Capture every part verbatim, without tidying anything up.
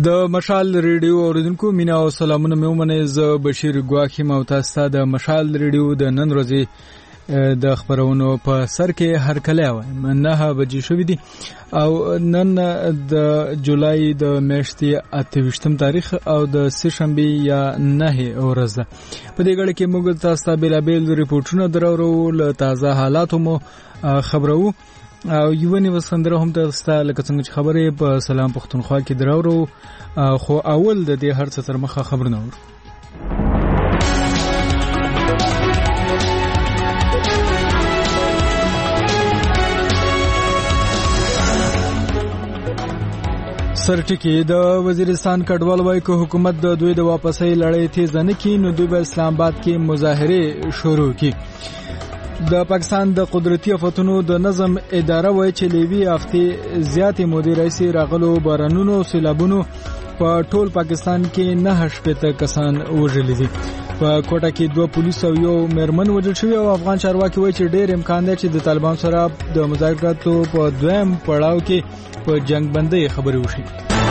د مشال ریډیو اوریدونکو مینا او سلامونه مې ومنئ. زه بشیر ګواخی م او تاسو ته د مشال ریډیو د نن ورځې د خبرونو په سر کې هرکلی وایم. نهه بجې شوې دي او نن د جولای د میاشتې اته ویشتم تاریخ او د سه شنبې یا نهه ورځ ده. په دې غړي کې موږ تاسو ته بیلابیل ریپورتونه درورو، له تازه حالاتو مو خبرو او یو نیو سندره هم تاسو ته لکه څنګه چې خبرې په سلام پښتونخوا کې درورو. خو اول د دې هر څه تر مخه خبرونه ور سرټکی د وزیرستان کډوال وایي که حکومت د دوی د واپسۍ لړۍ تیز نه کړي نو دوی به اسلام آباد کې مظاهره شروع کړي. د پاکستان د قدرتي آفتونو د نظم اداره وایي چې لیوي هفتې زیاتې مودې راهیسې راغلو بارانونو سیلابونو په ټول پاکستان کې نه شپېته کسان وژلي دي. په کوټه کې دوه پولیس او یو میرمن وژل شوي او افغان چارواکي وایي چې ډېر امکان دی چې د طالبان سره د مذاکراتو په دویم پړاو کې په جنگ بندۍ خبرې وشي.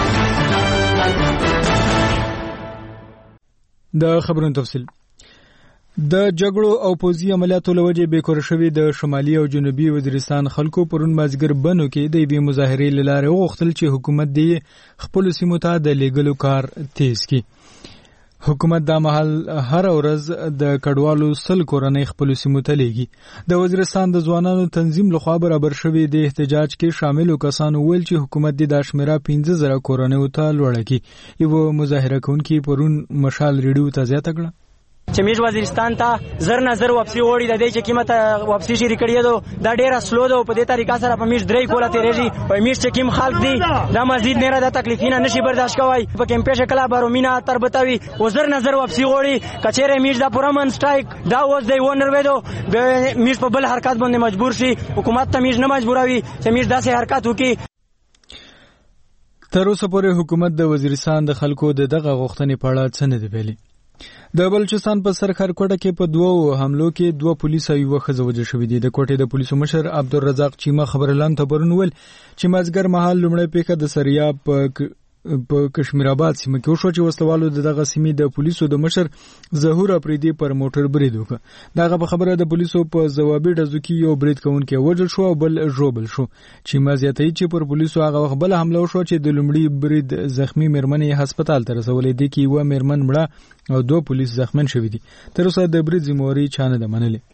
د خبرونو تفصیل د جګړو او پوځي عملیاتو لوجې بیکور شوي د شمالي او جنوبي وزیرستان خلکو پرون مازیګر بنو کې د یوې مظاهرې له لارې وغوښتل چې حکومت دې خپلو سیمو ته د لیږلو کار تیز کړي. حکومت دا مهال هر ورځ د کډوالو سل کورنۍ خپلو سیمو ته لیږي. د وزیرستان د ځوانانو تنظیم لخوا برابر شوي د احتجاج کې شاملو کسانو ویل چې حکومت دې دا شمیره پنځه زره کورنیو ته لوړه کړي. یو مظاهره کوونکي پرون مشال ریډیو ته زیاته کړه چې میش وزیرستان ته زر نظر واپسی وړي د دې چې قیمت واپسی شي کړی دو دا ډیره سلو ده په دې طریقه سره په میش درې کوله تیریږي. په میش چې کیم خلک دي دا مزید نه را د تکلیفینه نشي برداشت کوي. په کیمپې شکل بارومینا تر بتاوي او زر نظر واپسی وړي کچېره میش دا پرمن سټرایک دا اوس دی ونر وېدو به میش په بل حرکت باندې مجبور شي. حکومت ته میش نه مجبوروي چې میش داسې حرکت وکړي. تر اوسه پورې حکومت د وزیرستان د خلکو د دغه غوښتنې په اړه څه نه دی ویلي. د بلوچستان په سرخر کوټه کې په دوه حملو کې دوه پولیس او یو ښځه وژل شوي دي. د کوټې د پولیسو مشر عبدالرزاق چیمه خبرلاند ته پرون ویل چې مازیګر مهال لومړی پیښه د سریاب په په کشمیر آباد سیمه کې وشو چې وسلوالو د دغه سیمې د پولیسو د مشر ظهور اپریدي پر موټر برید وکړ. دغه په خبره د پولیسو په ځوابي ډزو کې یو برید کوونکی وژل شو او بل ژوبل شو. چې مزیاتای چې پر پولیسو هغه وخت بل حمله وشو چې د لومړي برید زخمی میرمنې هسپتال ته رسولې دي کې یو میرمن مړه او دوه پولیس زخمن شوي دي. تر اوسه د برید ذمہواری چانه ده منلې.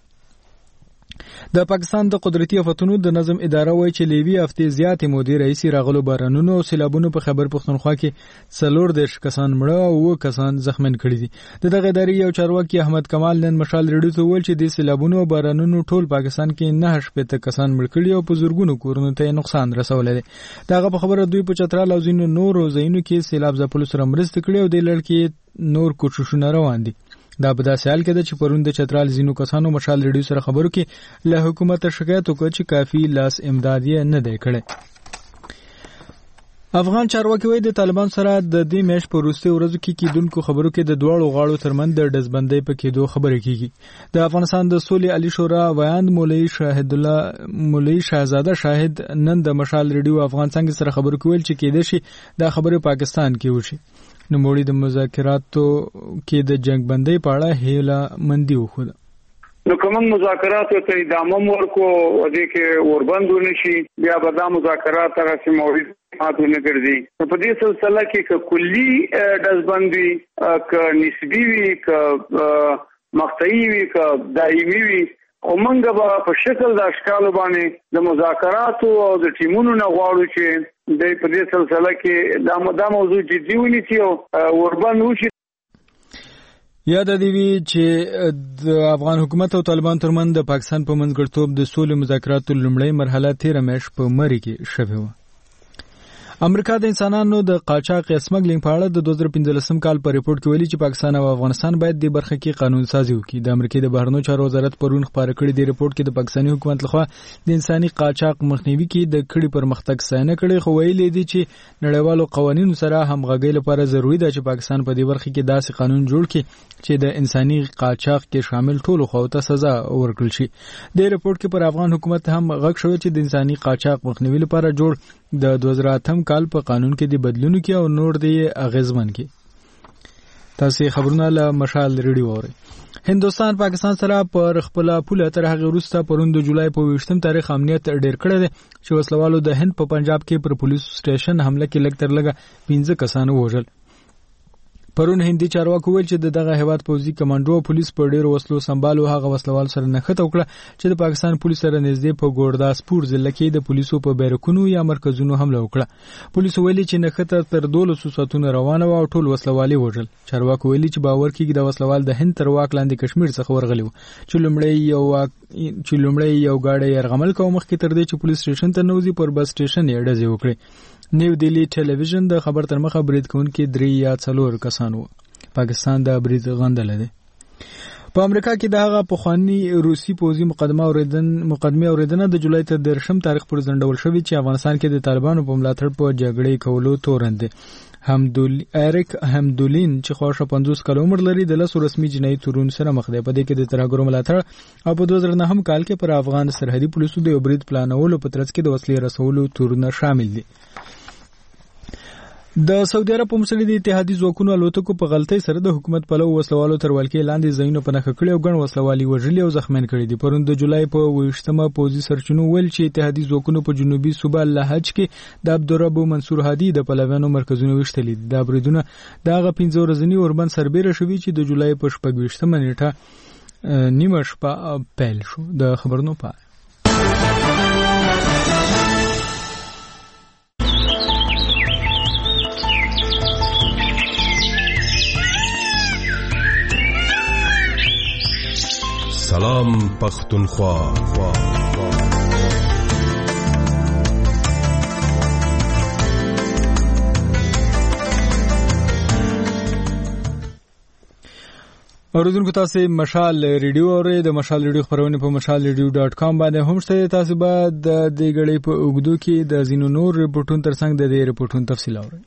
د پاکستان د قدرتي آفتونو د نظم اداره وایي چې لیوي هفتې زیاتې مودې راهیسې راغلو بارانونو او سیلابونو په خبر پښتونخوا کې څلور دېرش کسان مړه او اووه کسان زخمن کړي دي. د دغه ادارې یو چارواکي احمد کمال نن مشال ریډیو ته وویل چې د سیلابونو او بارانونو ټول پاکستان کې نه شپېته کسان مړ کړي او په زرګونو کورونو ته نقصان رسولی دی. دغه په خبره دوی په چترال او ځینو نورو ځایونو کې سیلاب ځپلو سره مرسته کړې او د لړ کې نور کوششونه روان دي. دا په داسې حال کې ده چې پرون د چترال ځینو کسانو مشال ریډیو سره خبرو کې له حکومت شکایت وکړ چې کافي لاس امداد یې نه دی کړی. افغان چارواکي وایي د طالبان سره د دې میاشت په وروستیو ورځو کې کېدونکو خبرو کې د دواړو غاړو ترمنځ د ډزبندۍ په کېدو خبرې کېږي. د افغانستان د سولې علي شورا ویاند مولوي شاهد الله مولوي شهزاده شاهد نن د مشال ریډیو افغان څنګه سره خبرو کول چې کېدې شي دا خبرې پاکستان کې وشي. نو موړي د مذاکراتو کې د جنگ بندۍ په اړه هیله مندي وخوده. نو کوم مذاکرات ته ادامه ورکو او د کې اوربند نشي بیا به دا مذاکرات هغه سیموري ماته نه ګرځي. په دې سلسله کې ک کلی دزبندي ک نسبی وی ک مقطعي وی ک دایمي وی او منګه به په شکل د اشکال باندې د مذاکرات او د ټیمونو نه غواړو چې د په دې سلسله کې دا دا موضوع جدي ونیسي او اوربند وشي. یاد دی وی چې د افغان حکومت او طالبان ترمن د پاکستان په منځګړتوب د سولې مذاکراتو لومړی مرحله تیر میاشت په مری کې شوه. امریکا د انسانانو د قاچاق سمګلینګ په اړه د دوه زره پنځلسم کال په ریپورت کې ویلي چې پاکستان او افغانستان باید د برخه کې قانون سازي وکړي. د امریکا د بهرنیو چارو وزارت پرون خبر کړی دی ریپورت کې د پاکستاني حکومت لخوا د انساني قاچاق مخنیوي کې د کړي پرمختګ ستاینه کړي، خو ویلي دی چې نړیوالو قوانینو سره همغږي لپاره ضروری ده چې پاکستان په دې برخه کې داسې قانون جوړ کړي چې د انساني قاچاق کې شامل ټول خواو ته سزا ورکړل شي. د ریپورت کې پر افغان حکومت هم غږ شوی چې د انساني قاچاق مخنیوي لپاره جوړ د دوه زره اتم کال په قانون کې د بدلونو کې او نور دی اغیزمن کې. تاسو خبرونه له مشال ریډیو اورئ. هندوستان پاکستان سره پر خپل پوله تر هغه وروسته پروند د جولای په ویشتم تاریخ امنیت ډیر کړی دی چې وسلوالو د هند په پنجاب کې پر پولیس سټیشن حمله کې لږ تر لږه پنځه کسان وژل. پرون هندي چارواکو ویل چې دغه هیواد پوځي کمانډو او پولیس په ډیرو وسلو سمبالو هغه وسلوال سره نښته وکړه چې د پاکستان پولیس سره نږدې په ګورداسپور ضلع کې د پولیسو په بیرکونو یا مرکزونو حمله وکړه. پولیسو ویلي چې نښته تر دولسو ساعتونو روانه و او ټول وسلوالي وژل. چارواکو ویلي چې باور کېږي د وسلوال د هند تر واک لاندې کشمیر څخه ورغلی و چې لومړی یو چې لومړی یو گاډی یرغمل کوي مخکې تر دې چې پولیس سټیشن ته نوځي پر بس سټیشن یې ډزې وکړي. نیو دلی ټلویزیون د خبر تر مخه برید کوونکي درې یا څلور کسان وو. پاکستان د برید غندل دي. په امریکا کې د هغه پخوانی روسي پوځي مقدمه اوریدن مقدمه اوریدنه د جولای تر درشم تاریخ پر ځنډول شوې چې افغانستان کې د طالبانو په ملاتړ په جګړې کولو تورن دي. حمدول اریک حمدولین چې خوښه پنځوس کال عمر لري د لاسو رسمي جنایي تورون سره مخ دی. په دې کې د ترهګرو ملاتړ او په دوه زره نهم کال کې پر افغان سرحدي پولیسو د برید پلانولو په ترڅ کې د وسلې رسولو تورونه شامل دي. د سعودي عرب په مسلې د اتحادي ځواکونو الوتکو په غلطۍ سره د حکومت پلو وسلوالو تر ولکې لاندې ځایونو په نښه کړي او ګڼ وسلوالي وژلي او زخمیان کړي دي. پرون د جولای په ویشتمه پوځي سرچینو ویل چې اتحادي ځواکونو په جنوبي صوبه لهج کې د عبدالرب منصور هادي د پلویانو مرکزونو ویشتلي دي. دا بریدونه د هغه پنځه ورځني اوربند سربیره شوي چې د جولای په شپږ ویشتمه نیټه نیمه شپه پیل شو. د خبرونو په سلام پختونخوا. اوریدونکو تاسو مشال ریډیو اورئ. د مشال ریډیو خبرونه په مشال ریډیو ډاټ کام باندې هم شته. تاسو به د دې غړي په اوګدو کې د زینو نور ریپورتونو ترڅنګ د دې ریپورتونو تفصیل اورئ.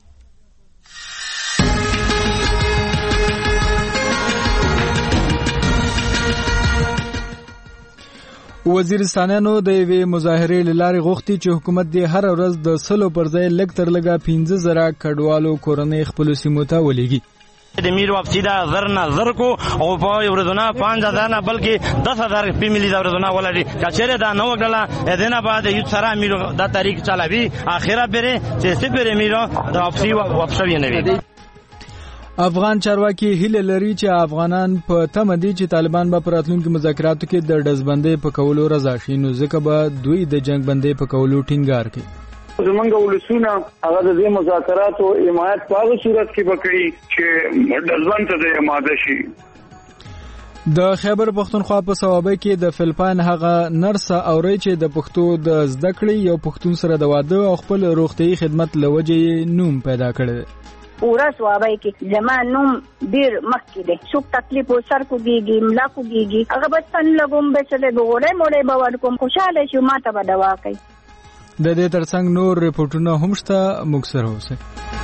وزیرستانیانو د یوې مظاهرې لارې غوښتي چې حکومت دې هر ورځ د سلو پر ځای لږ تر لږه پنځه زره کډوالو کورنۍ خپلو سیمو ته ولېږي. د میر واپسی دا زر نه زر کو او په ورځونه پنځه هزار نه بلکې دس هزار په ملي دا ورځونه ولري. کچېره دا نو وګړه اذن بعد یو سره میر دا تاریخ چلاوي اخیره بره چې سپره میر دا واپسی واپسوي نه وي. افغان چارواکي هیله لري چې افغانان په تمه دي چې طالبان به پر راتلونکي مذاکراتو کې د ډزبندۍ په کولو رضا شي نو ځکه به دوی د جنگ بندۍ په کولو ټینګار کوي. زمونږ ولسونه هغه د دې مذاکراتو حمایت په هغه صورت کې وکړي چې ډزبند ته آماده شي. د خیبر پختونخوا په صوابه کې د فلپاین هغه نرس اوري چې د پښتو د زده کړې یو پښتون سره د واده او خپل روغتيایي خدمت لوجې نوم پیدا کړی. پورا سوابای کې زما نوم ډیر مخکې دی. څوک تکلیف سر کوږي ملا کوږي هغه بس تن لګوم به چې د غوړې موړې باور کوم خوشاله شو ماته به دوا کوي. د دې ترڅنګ نور ریپورتونه هم شته. موږ سره اوسئ.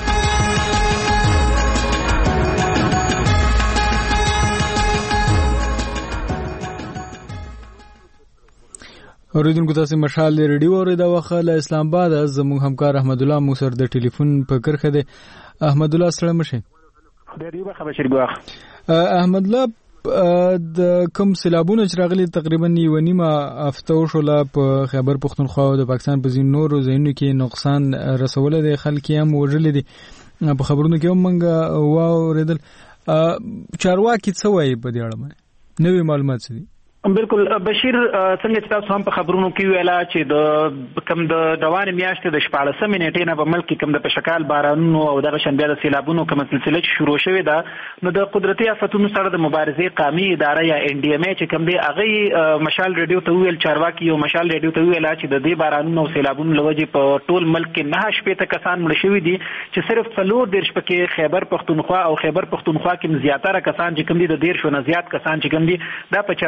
اوریدونکو تاسو مشال ریډیو اورئ. دا وخت له اسلام آباد زموږ همکار احمد الله مو سره د ټلیفون په کرخه دی. احمد الله سلام مشه. ډېر یو خبر شری ګواخ. احمد الله د کوم سیلابونو چې راغلي تقریبا یو نیمه هفته وشوله په خیبر پختونخوا او د پاکستان په ځینو نورو ځایونو کې نقصان رسولی دی. خلک یې هم وژلي دي. په خبرونو کې هم موږ واورېدل. چارواکي څه وایي په دې اړه باندې نوي معلومات څه دي؟ بالکل بشیر څنګه چې تاسو هم په خبرونو کې ویلا چې د کم د روان میاشتې د شپاړسمې نیټې نه په ملک کې کم د پشکال بارانونو او دغه شان بیا د سیلابونو کوم سلسله شروع شوې ده نو د قدرتي آفتونو سره د مبارزې قومي اداره یا ان ډي ام ای چې کوم دی هغه مشال ریډیو ته ویل چارواکي یو مشال ریډیو ته ویل چې د دې بارانونو او سیلابونو لوجې په ټول ملک کې نه شپېته کسان مړ شوي دي چې صرف څلور دیرش پکې خیبر پختونخوا او خیبر پختونخوا کې زیاتره کسان چې کوم دي د دیرشو نه زیات کسان چې کوم دي دا په چترال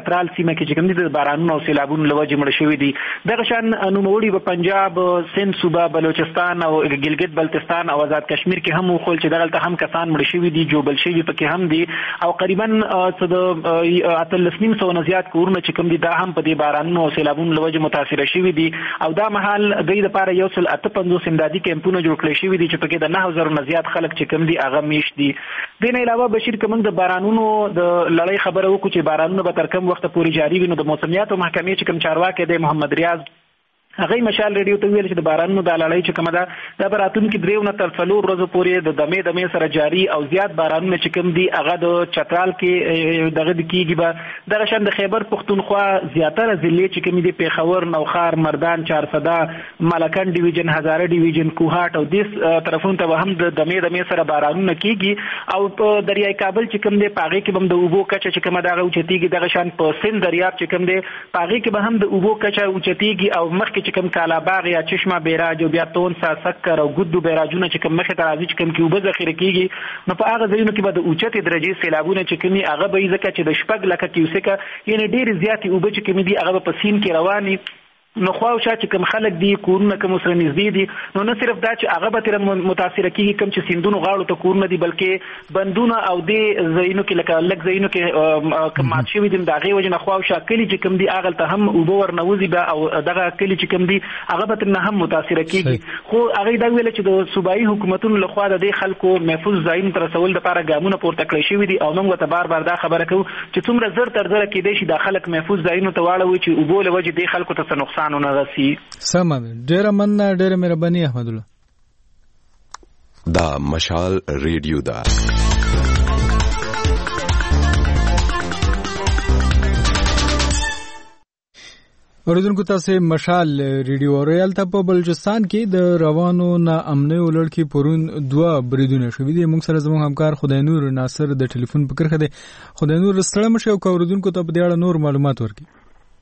سیمه کې چې کوم دي د بارانونو او سیلابونو له وجې مړه شوي دي. دغه شان نوموړي په پنجاب، سند صوبه، بلوچستان او ګلګت بلتستان او آزاد کشمیر کې هم وخول چې دغلته هم کسان مړه شوي دي، جوبل شوي پکې هم دي او قریبا څه د اتلس نیم سوه نه زیات کورونه چې کوم دي دا هم په دې بارانونو او سیلابونو له وجې متاثره شوي دي او دا مهال دوی دپاره یو سل اته پنځوس امدادي کیمپونه جوړ کړی شوي دي چې پکې د نهه زرو نه زیات خلک چې کوم دي هغه میشت دي. دې نه علاوه بشیر که موږ د بارانونو د لړۍ خبره وکړو چې بارانونه به تر کوم وخته پورې جاري وي، نو د موسمیاتو محکمې چې کوم چارواکی دی محمد ریاض هغه مشال ریډیو ته ویل چې د بارانونو د لړۍ چې کومه ده دا به راتلونکي دریو نه تر څلور ورځو پورې د دمې دمې سره جاري او زیات بارانونه چې کوم دي هغه د چترال کې دغه د کېږي به دغه شان د خیبر پښتونخوا زیاتره ضلعې چې کومې دي پېښور، نوخار، مردان، چارسده، مالکن ډیویژن، هزاره ډیویژن، کوهاټ او دې طرفونو ته به هم د دمې دمې سره بارانونه کېږي او په دریای کابل چې کوم دی په هغې کې به هم د اوبو کچه چې کومه ده هغه اوچتېږي. دغه شان په سند دریاب چې کوم دی په هغې کې به هم د اوبو کچه اوچتېږي او مخکې چې کوم کالاباغ یا چشمه بیراج او بیا تونسا، سکر او ګدو بیراجونه چې کوم مخې ته راځي چې کوم کې اوبه ذخیره کېږي، نو په هغه ځایونو کې به د اوچتې درجې سیلابونه چې کوم دي هغه به یې ځکه چې د شپږ لکه کیوسکه یعنې ډېرې زیاتې اوبه چې کومې دي هغه به په سیند کې روانې نو خواوشا چې کوم خلک دي کورونه کوم سره نږدې دي نو نه صرف دا چې هغه به تر متاثره کیږي کوم چې سیندونو غاړو ته کورونه دي بلکې بندونه او دې ځایونو کې لکه لږ ځایونو کې کوم مات شوي دي د هغې وجې نه خواوشا کلي چې کوم دي هغلته هم اوبه ورنوځي به او دغه کلي چې کوم دي هغه به ترنه هم متاثره کیږي. خو هغې دا ویله چې د صوبایي حکومتونو لخوا د دې خلکو محفوظ ځایونو ته رسولو دپاره ګامونه پورته کړی شوي دي او موږ ورته بار بار دا خبره کوو چې څومره زر تر زره کېدی شي دا خلک محفوظ ځایونو ته واړوي چې اوبو له وجې دې خلکو ته څه نقصان ونه رسي. سمه ډیره مننه، ډیره مهرباني احمد الله. دا مشال ریډیو دا اوریدونکو تاسو مشال ریډیو اورئ. ته په بلوچستان کې د روانو نا امنه ولړ کې پرون دوه بریدونه شوې دي. موږ سره زموږ همکار خدای نور ناصر د ټلیفون په کرخه دی. خدای نور ستړی مشه او اوریدونکو ته په دې اړه نور معلومات ورکړي.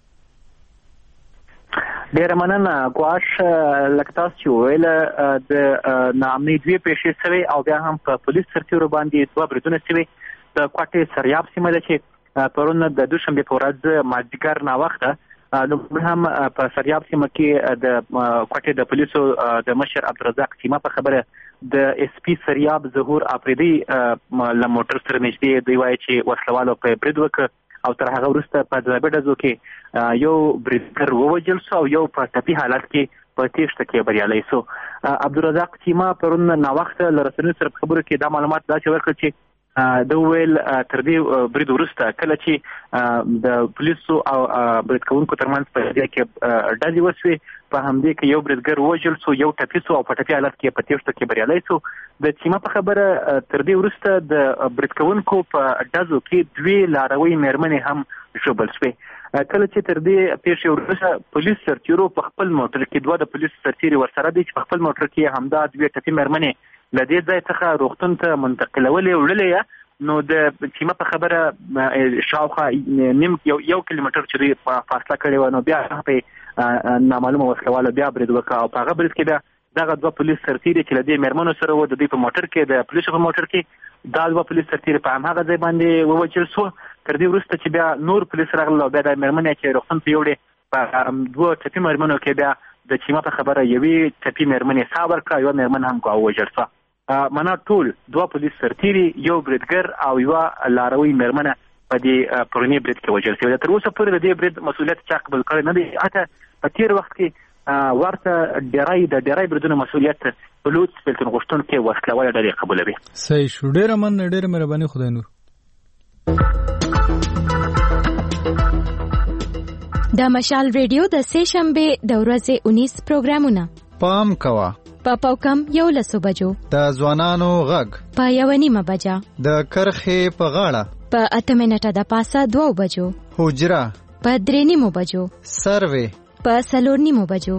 ډیره مننه ګواش. لکه تاسو چې وویل د ناامنۍ دوې پیښې سوې او بیا هم په پولیس سرتیرو باندې دوه بریدونه سوي. د کوټې سریاب سیمه ده چې پرون د دوشنبې په ورځ مازدیګر ناوخته نو هم په سریاب سیمه کې د کوټې د پولیسو د مشر عبدالرزاق سیمه په خبره د اس پی سریاب ظهور افریدي له موټر سره نږدې دوی وایي چې وسلوالو په برید وکړ او تر هغه وروسته په ځوابي ډزو کې یو بریدګر ووژل شو او یو په ټپي حالت کې په تېښته کې بریالی شو. عبدالرزاق سیمه پرون ناوخته له رسنیو سره په خبرو کې دا معلومات داسې ورکړل چې د ویل تر دې برید وروسته کله چې د پولیسو او برید کوونکو ترمنځ په دې کې ډزې وشوې په همدې کې یو بریدګر ووژل شو، یو ټپي شو او په ټپي حالت کې په تېښته کې بریالی شو. د سیمه په خبره تر دې وروسته د برید کوونکو په ډزو کې دوې لاروۍ مېرمنې هم ژوبل شوې. کله چې تر دې پیښې وروسته پولیس سرتیرو په خپل موټر کې دوه د پولیس سرتیري ورسره دي چې په خپل موټر کې همدا دوې ټپي مېرمنې له دې ځای څخه روغتون ته منتقلولې وړلې. نو د سیمه په خبره شاوخوا نیم یو یو کیلومتر چې دوی فاصله کړې وه نو بیا په نامعلومه وسلوالو بیا برید وکړه او په هغه برید کې بیا دغه دوه پولیس سرتیري چې له دې مېرمنو سره وو د دوی په موټر کې د پولیسو په موټر کې دا دوه پولیس سرتیري په هماغه ځای باندې ووژل شو. تر دې وروسته چې بیا نور پولیس راغلل او بیا د مېرمنې چې روغتون ته یوړې په دوه ټپي مېرمنو کې بیا د سیمه په خبره یوې ټپي مېرمنې ساه ورکړه، یوه مېرمن هم ووژل شوه. منا ټول دوه پولیس سرتیري، یو بریدګر او یوه لاروۍ مېرمنه په دې پروني برید کې وژل شوې ده. تر اوسه پورې د دې برید مسؤلیت چا قبول کړی نه دی. حتی په تېر وخت کې ورته ډیری د ډیری بریدونو مسؤلیت په لوڅ بېلتون غوښتونکې وسلواله ډلې قبولوي. صحیح شو. ډېره مننه، ډېره مهرباني. خدای نور. د مشال ریډیو د سې شنبې د ورځې اونیس پروګرامونه پام کوه په پاوکم یو لسو بجو د ځوانانو غږ په یو نیمه بجه د کرخې په غاړه په اته منټه د پاسه دوه بجو حجره په درې نیمو بجو سروې په څلور نیمو بجو.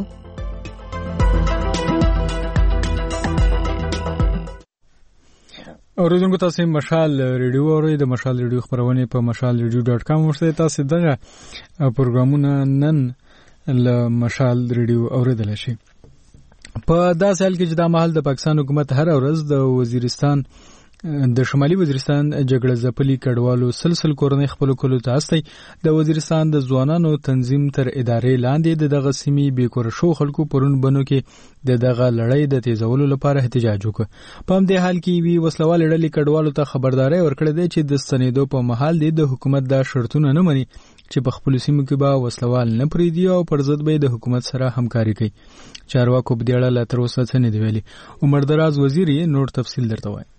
اوریدونکو تاسو مشال ریډیو اورئ. د مشال ریډیو خبرونه په مشال ریډیو ډاټ کام ورته تاسو دغه پروګرامونه نن له مشال ریډیو اوریدل شي. په داسې حال کې چې دا مهال د پاکستان حکومت هر ورځ د وزیرستان د شمالي وزیرستان جګړه ځپلي کډوالو سلسل کورنۍ خپل کولو ته استي د وزیرستان د ځوانانو تنظیم تر ادارې لاندې د دغه سیمې بیکور شو خلکو پرون بنو کې د دغه لړۍ د تیزولو لپاره احتجاج وکړ. په همدې حال کې وی وسلوال ډلې کډوالو ته خبرداري ورکړه ده چې د ستنېدو په محل د حکومت دا شرطونه نه مني چې په خپل سیمو کې به وسلوال نه پریدي او پر ضد به د حکومت سره همکاري کوي. چارواکو په دې اړه لا تر اوسه څه نه دی ویلي. عمر دراز وزیر یې نور تفصیل درته وایي.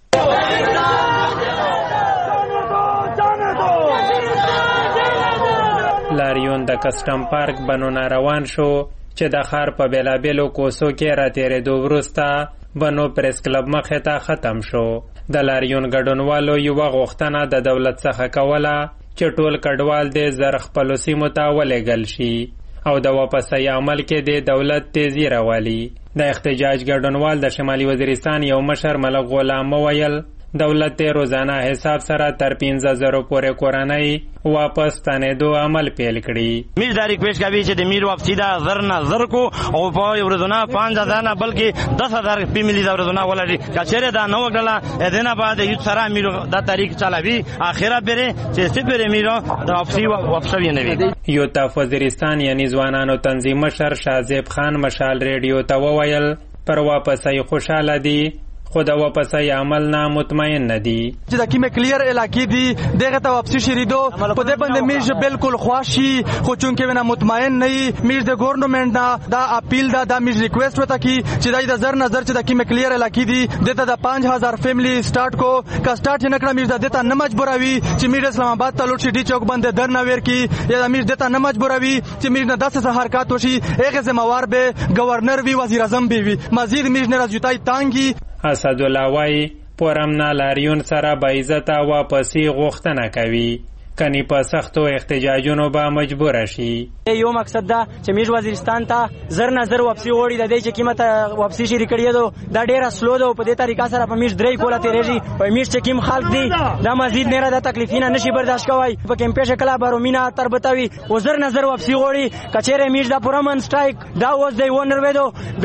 لاریون د کسټم پارک بنو روان شو چې د ښار په بیلابیلو کوڅو کې راتېرېدو وروسته بنو پریس کلب مخې ته ختم شو. د لاریون ګډونوالو یوه غوښتنه د دولت څخه کوله چې ټول کډوال دې زر خپلو سیمو ته ولېږل شي او د واپسۍ عمل کې د دولت تیزی راولي. د احتجاج ګډونوال د شمالي وزیرستان یو مشر ملک غلام وویل دولت ته روزانه حساب سره تر پنځه زره پورې کورنۍ واپس ستنېدو عمل پیل کړي. میر دا ریکویسټ کوي چې د میر واپسی دا زر نه زر کو او په ورځونه پنځه هزار نه بلکې دس هزار فیملی دا ورځونه ولري. کچېره دا نو وګړه اذن بعد یو سره میر دا تاریخ چلاوي اخره بره چې سپره میر دا واپسی واپسوي نه وي. یو تاف وزیرستان یعنی ځوانانو تنظیم مشر شازیب خان مشال ریډیو ته وویل پر واپسۍ خوشاله دي خو د واپسۍ عمل نه مطمئن نه دي. چې د کیمه کلیر علاقې دي دغه ته واپسی شریدو په دې باندې میج بالکل خواشي خو چونکه ونه مطمئن نه میج د ګورنمنت دا دا اپیل دا د میج ریکویسټ وته کی چې د زر نظر چې د کیمه کلیر علاقې دي دته د پنځه هزار فیملی سٹارټ کو کا سٹارټ نه کړم میج دته نه مجبوروي چې میج اسلام آباد ته لوټ شي چوک باندې در نه ور کی یا میج دته نه مجبوروي چې میج نه داسې حرکت وشي هغه ذمہوار به گورنر وی وزیر اعظم به وي مزید میج نه راځي تانګي. اسد الله وای پورمنا لاریون سره با عزت واپسی غوښتنه کوي کني په سختو احتجاجونو به مجبور شي. یو مقصد دا چې میج وزیرستان ته زر نظر واپسی وړي د دې چې قیمت واپسی شي ریکړی دو دا ډیره سلو ده په دې طریقه سره په میج درې کوله تیریږي په میج چې کیم خلک دي دا مزید نه را د تکلیفینه نشي برداشت کوي په کیمپه شکل بارومینا تربتوي او زر نظر واپسی وړي کچېره میج دا پورمن سټرایک دا اوس دی ونر وېدو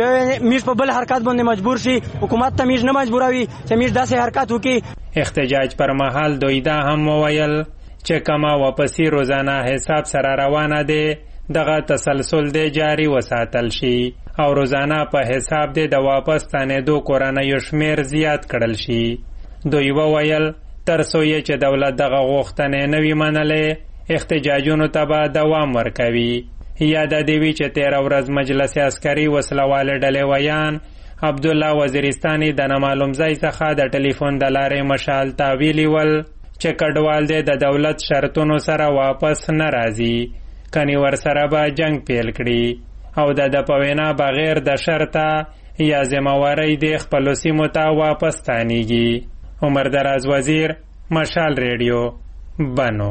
میج په بل حرکت باندې مجبور شي حکومت ته میج نه مجبوروي چې میج داسې حرکت وکړي. احتجاج پر مهال دوی دا هم وویل چې کما واپسی روزانه حساب سره روانه ده دغه تسلسل دی جاری وساتل شي او روزانه په حساب دی د واپس تنېدو کورنیو شمیر زیات کړل شي. دوی وویل تر څو یې چې دولت دغه غوښتنې نه وي منلې احتجاجونو ته به دوام ورکوي. یاده دې وي چې تېره ورځ مجلس عسکري وسلوالې ډلې ویان عبدالله وزیرستاني د نامعلوم ځای څخه د ټلیفون د لارې مشال ته ویلي ول چې کډوال دې د دولت شرطونو سره واپس نه راځي کني ور سره به جنگ پیل کړي او د د په وینا بغیر د شرطه یا ذمہواری دې خپلو سیمو ته واپس ستانیږي. عمر دراز وزیر مشال ریډیو بنو.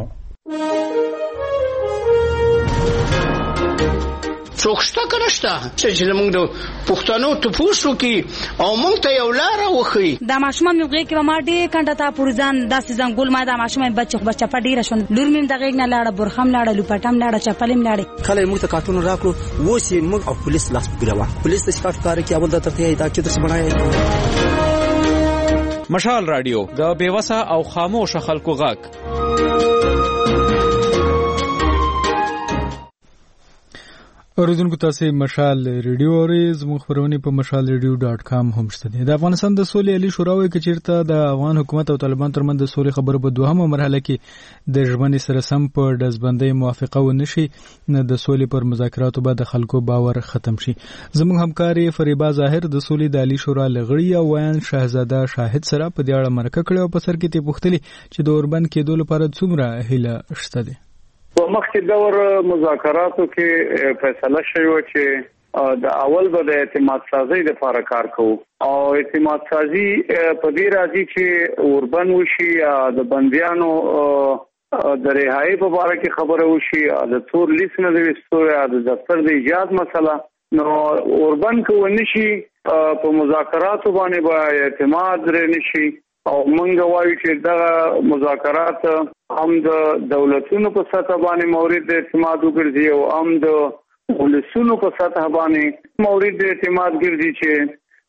څوک شته که نشته چې زموږ د پښتنو تپوس وکړي او موږ ته یو لاره وښیي. دا ماشومان مې غېږ کې به ما ډېر کنډه ته پورې ځان داسې ځنګول ما دا ماشومان بچه خو بچه په ډېره شوه لور مې هم د غېږ نه لاړه برخه هم لاړه لوپټه هم لاړه چپل هم لاړې. کله یې موږ ته کارټونه راکړو اوس یې موږ او پولیس لاس په ګیله وه پولیس داسې کار ښکاره کړي اول درته یې دا چې درسې بڼه مشال راډیو د بېوسه او خاموشه خلکو غږ. اوریدونکو تاسو مشال ریډیو اورئ زموږ خبرونه په مشال ریډیو ډاټ کام هم شته دي. د افغانستان د سولې علي شورا وایي چې چیرته د افغان حکومت او طالبان ترمنځ د سولې خبرو په دوهمه مرحله کې د ژمنې سره سم په ډزبندۍ موافقه ونشي نه د سولې پر مذاکراتو به د خلکو باور ختم شي. زموږ همکاري فریبا ظاهر د سولې د علي شورا لغړی او ویان شاهزاده شاهد سره په دې اړه مرکه کړې او په سر کې ته پوښتلې چې د اوربند کېدو لپاره څومره هیله شته دي. په مخکې دور مذاکراتو کې فیصله شوی و چې د اول به د اعتماد سازي لپاره کار کوو او اعتماد سازي په دې راځي چې اوربند وشي د بنديانو د رهایی په اړه کې خبره وشي د تور لیست نه د وستو یا د دفتر د ایجاد مسله نو اوربند کو ونشي په مذاکراتو باندې به اعتماد لري نشي او مونږ وایو چې دا مذاکرات هم د دولتونو په سطح باندې مورد اعتماد وګرځي او هم د ولسونو په سطح باندې مورد اعتماد ګرځي چې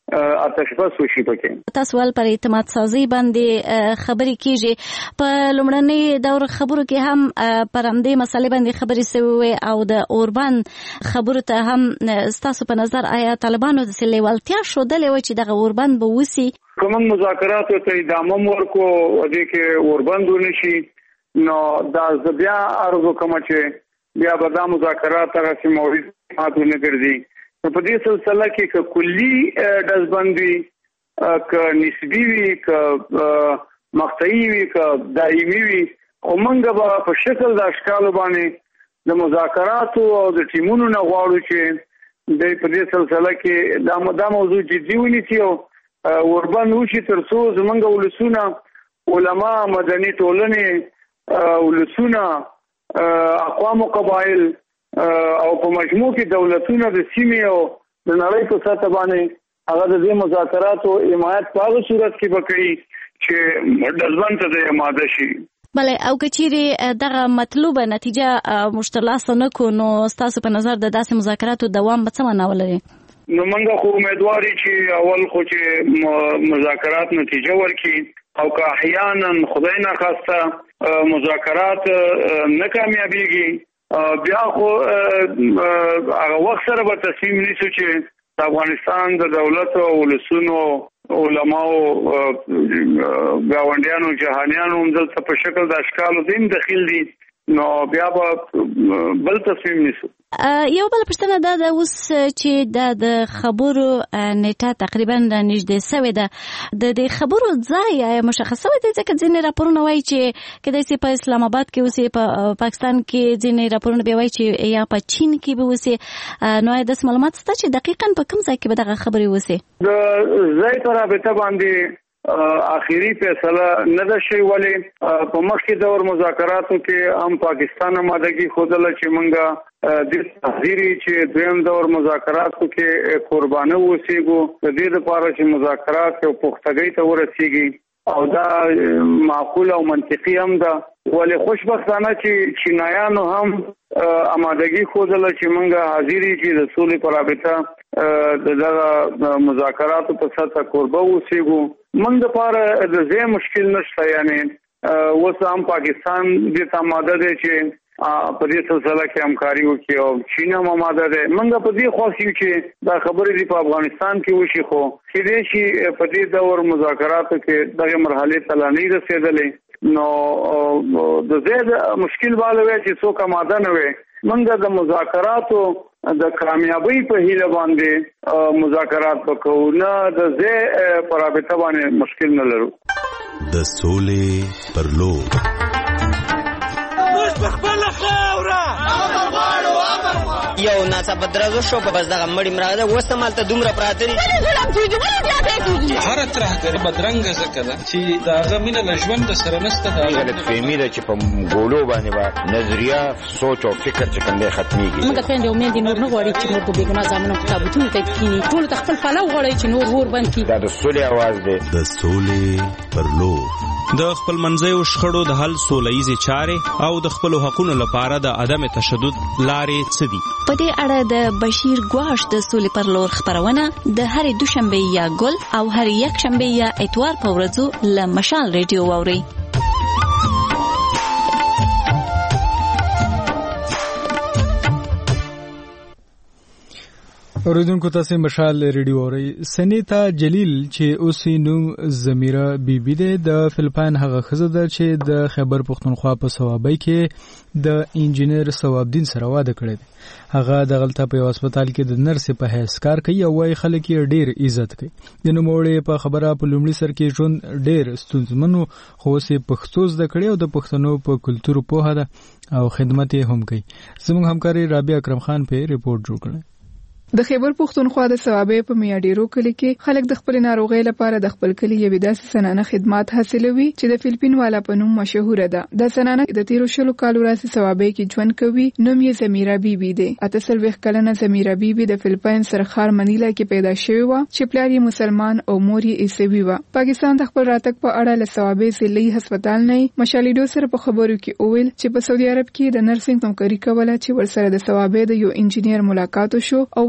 آتش بس وشي پکې. تاسو ول پر اعتماد سازي باندې خبرې کیږي. په لومړنۍ دور خبرو کې هم پر همدې مسلې باندې خبرې شوې او د اوربان خبرو ته هم تاسو په نظر آیا طالبانو د سلیوالتیا شودلې و چې دغه اوربان به وسی کوم مذاکرات ته ادامه ورکو دې کې اوربان ونشي نو دا بیا ارزو کوم چې بیا به دا مذاکرات هغه چې مورید ماتونه ګرځي. په دې سلسله کې ک کلی دزبندي ک نسبی وی ک مقطعی وی ک دایمي وی او موږ به په شکل د اشکال باندې د مذاکرات او د ټیمونو نه غواړو چې د په دې سلسله کې دا موضوع موضوع جدي ونیسي او وربان وشي ترڅو زمونږ ولسونه علما مدني ټولنې ولسونه اقوام او قبایل او په مجموع کې دولتونه د سیمې او د نړۍ په سطح باندې هغه د دې مذاکراتو حمایت په هغه صورت کې وکړي چې دزبند ته د ماده شي. بله او کچيري دغه مطلوبه نتیجه مشترلاسه نکو نو تاسو په نظر د داسې مذاکراتو دوام به څه معنا ولري؟ نو موږ خو امیدواري چې اول خو چې مذاکرات نتیجه ورکړي او که احیانا خدای نه خواسته مذاکرات نه کامیابیږي بیا خو هغه وخت سره به تصمیم نیسو چې د افغانستان د دولت او ولسونو علماو گاونډیانو جهانیانو هم دلته په شکل د اشکالو دین دخیل دي نو بیا به بل تصمیم نیسو. یو بل پښتنه دا د اوس چې د د خبرو نیټه تقریبا نږدې سوې ده د دې خبرو ځای مشخصه وي ځکه ځینې راپورونه وایي چې کله چې په اسلام آباد کې اوسې په پاکستان کې ځینې راپورونه به وایي چې یا په چین کې به اوسې نو د معلومات ست چې دقیقاً په کوم ځای کې به دغه خبرې وسي د ځای پر رابطه باندې آخري فیصله نه ده شي ولی په مخکې دور مذاکراتو کې هم پاکستان آمادګي خوده چې مونږه د تحذيري چې دویم دور مذاکراتو کې قربانه وسیګو د دې لپاره چې مذاکرات او پختګۍ ته ورسیږي او دا معقول او منطقي هم ده ولی خوشبختانه چې چینایانو هم آمادګي خوده چې مونږه حاضرې چې د سولې پر رابطه د دغه مذاکراتو په سطح قربه وسیګو من د پاره د زه مشکل نشته یعنی وسه هم پاکستان د تماده دي چې په دې سلسله کې همکاري وکړي او چین هم آماده ده منګه په دې خوښیو چې دا خبرې دی په افغانستان کې وشي خو چې دې شي په دې دور مذاکراتو کې دغه مرحله ته نه رسیدلې نو د زه مشکل والوي چې څوک آماده نه وي منګه د مذاکراتو د کامیابی په هیله باندې مذاکرات وکړو نه د زه پر رابطه باندې مشکل نه لرو. د سولې پر لور خپل خاوره یو ناڅاپه درازو شو په بس دغه مړی مراده وسته مالته دومره پراته دي ظلم کیږي ولې بیا ته کیږي هر ترہ کړ بدرنګ زکه دا چې دا غمینه لژوند سره نسته دا غلط فهمي ده چې په ګولو باندې با نظریه سوچ او فکر چې کوم ختميږي موږ ته د امید نور نه غواړي چې نور په بیګنا ځامنو کتابونه ته کینی ټول تخپل پلو غواړي چې نور ور باندې دا د سولې आवाज ده د سولې پر لور د خپل منځیو شخړو د حل سولهیزې چارې او د خپل حقوقو لپاره د عدم تشدد لارې څه دي. په دې اړه د بشیر ګواش د سولې پر لور خبرونه د هرې دوشنبه یا ګل او هرې یک شنبه یا اتوار په ورځو له مشال ریډیو واوري. اوریدونکو تاسو مشال ریډیو اوري. سنیتا جلیل چې اوسې نوم زمیره بیبي ده د فلپاین هغه ښځه ده چې د خیبر پښتونخوا په صوابۍ کې د انجینر ثوابدین سره واده کړی دی. هغه د غلطه په هسپتال کې د نرس په حیث کار کوي او وايي خلک یې ډیر عزت کوي. د نوموړې په خبره په لومړي سر کې ژوند ډیر ستونزمنو خو اوسې پښتو زده کړي او د پښتنو په کلتور پوهه ده او خدمت یې هم کوي. زموږ همکاري رابعه اکرم خان په ریپورت جوړ کړی. د خیبر پښتونخوا د صوابۍ په میاډیرو کلی کې خلک د خپل ناروغۍ لپاره د خپل کلی یوه داسې سنانه خدمات حاصلوي چې د فلیپین والا په نوم مشهور ده. د سنانه د تیرو شلو کالو راځي صوابۍ کې ژوند کوي. نوم یې زمیره بیبي دی. اته څلوېښت کلنه زمیره بیبي د فلیپین سرخار منیلا کې پیدا شوې و چې پلار یې مسلمان او مور یې عیسوي و. پاکستان د خپل راتګ په اړه له صوابۍ ضلعي هسپتال نه مشالیدو سره په خبرو کې اویل چې په سعودي عرب کې د نرسنګ همکاري کوله چې ورسره د صوابۍ د یو انجینیر ملاقات وشو او